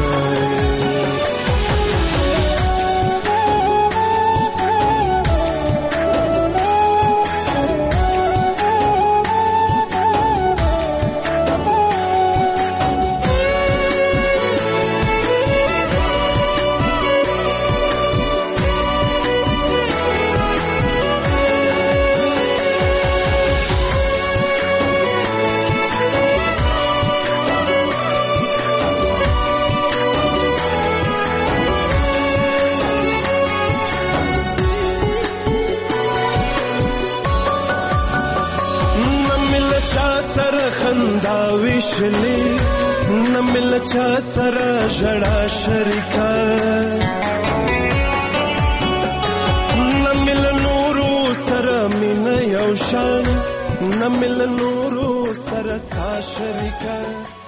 خندا وشلی نمل چا سره ژړا شریکا نمل نورو سره مینه یو شان نمل نورو سره سا شریکا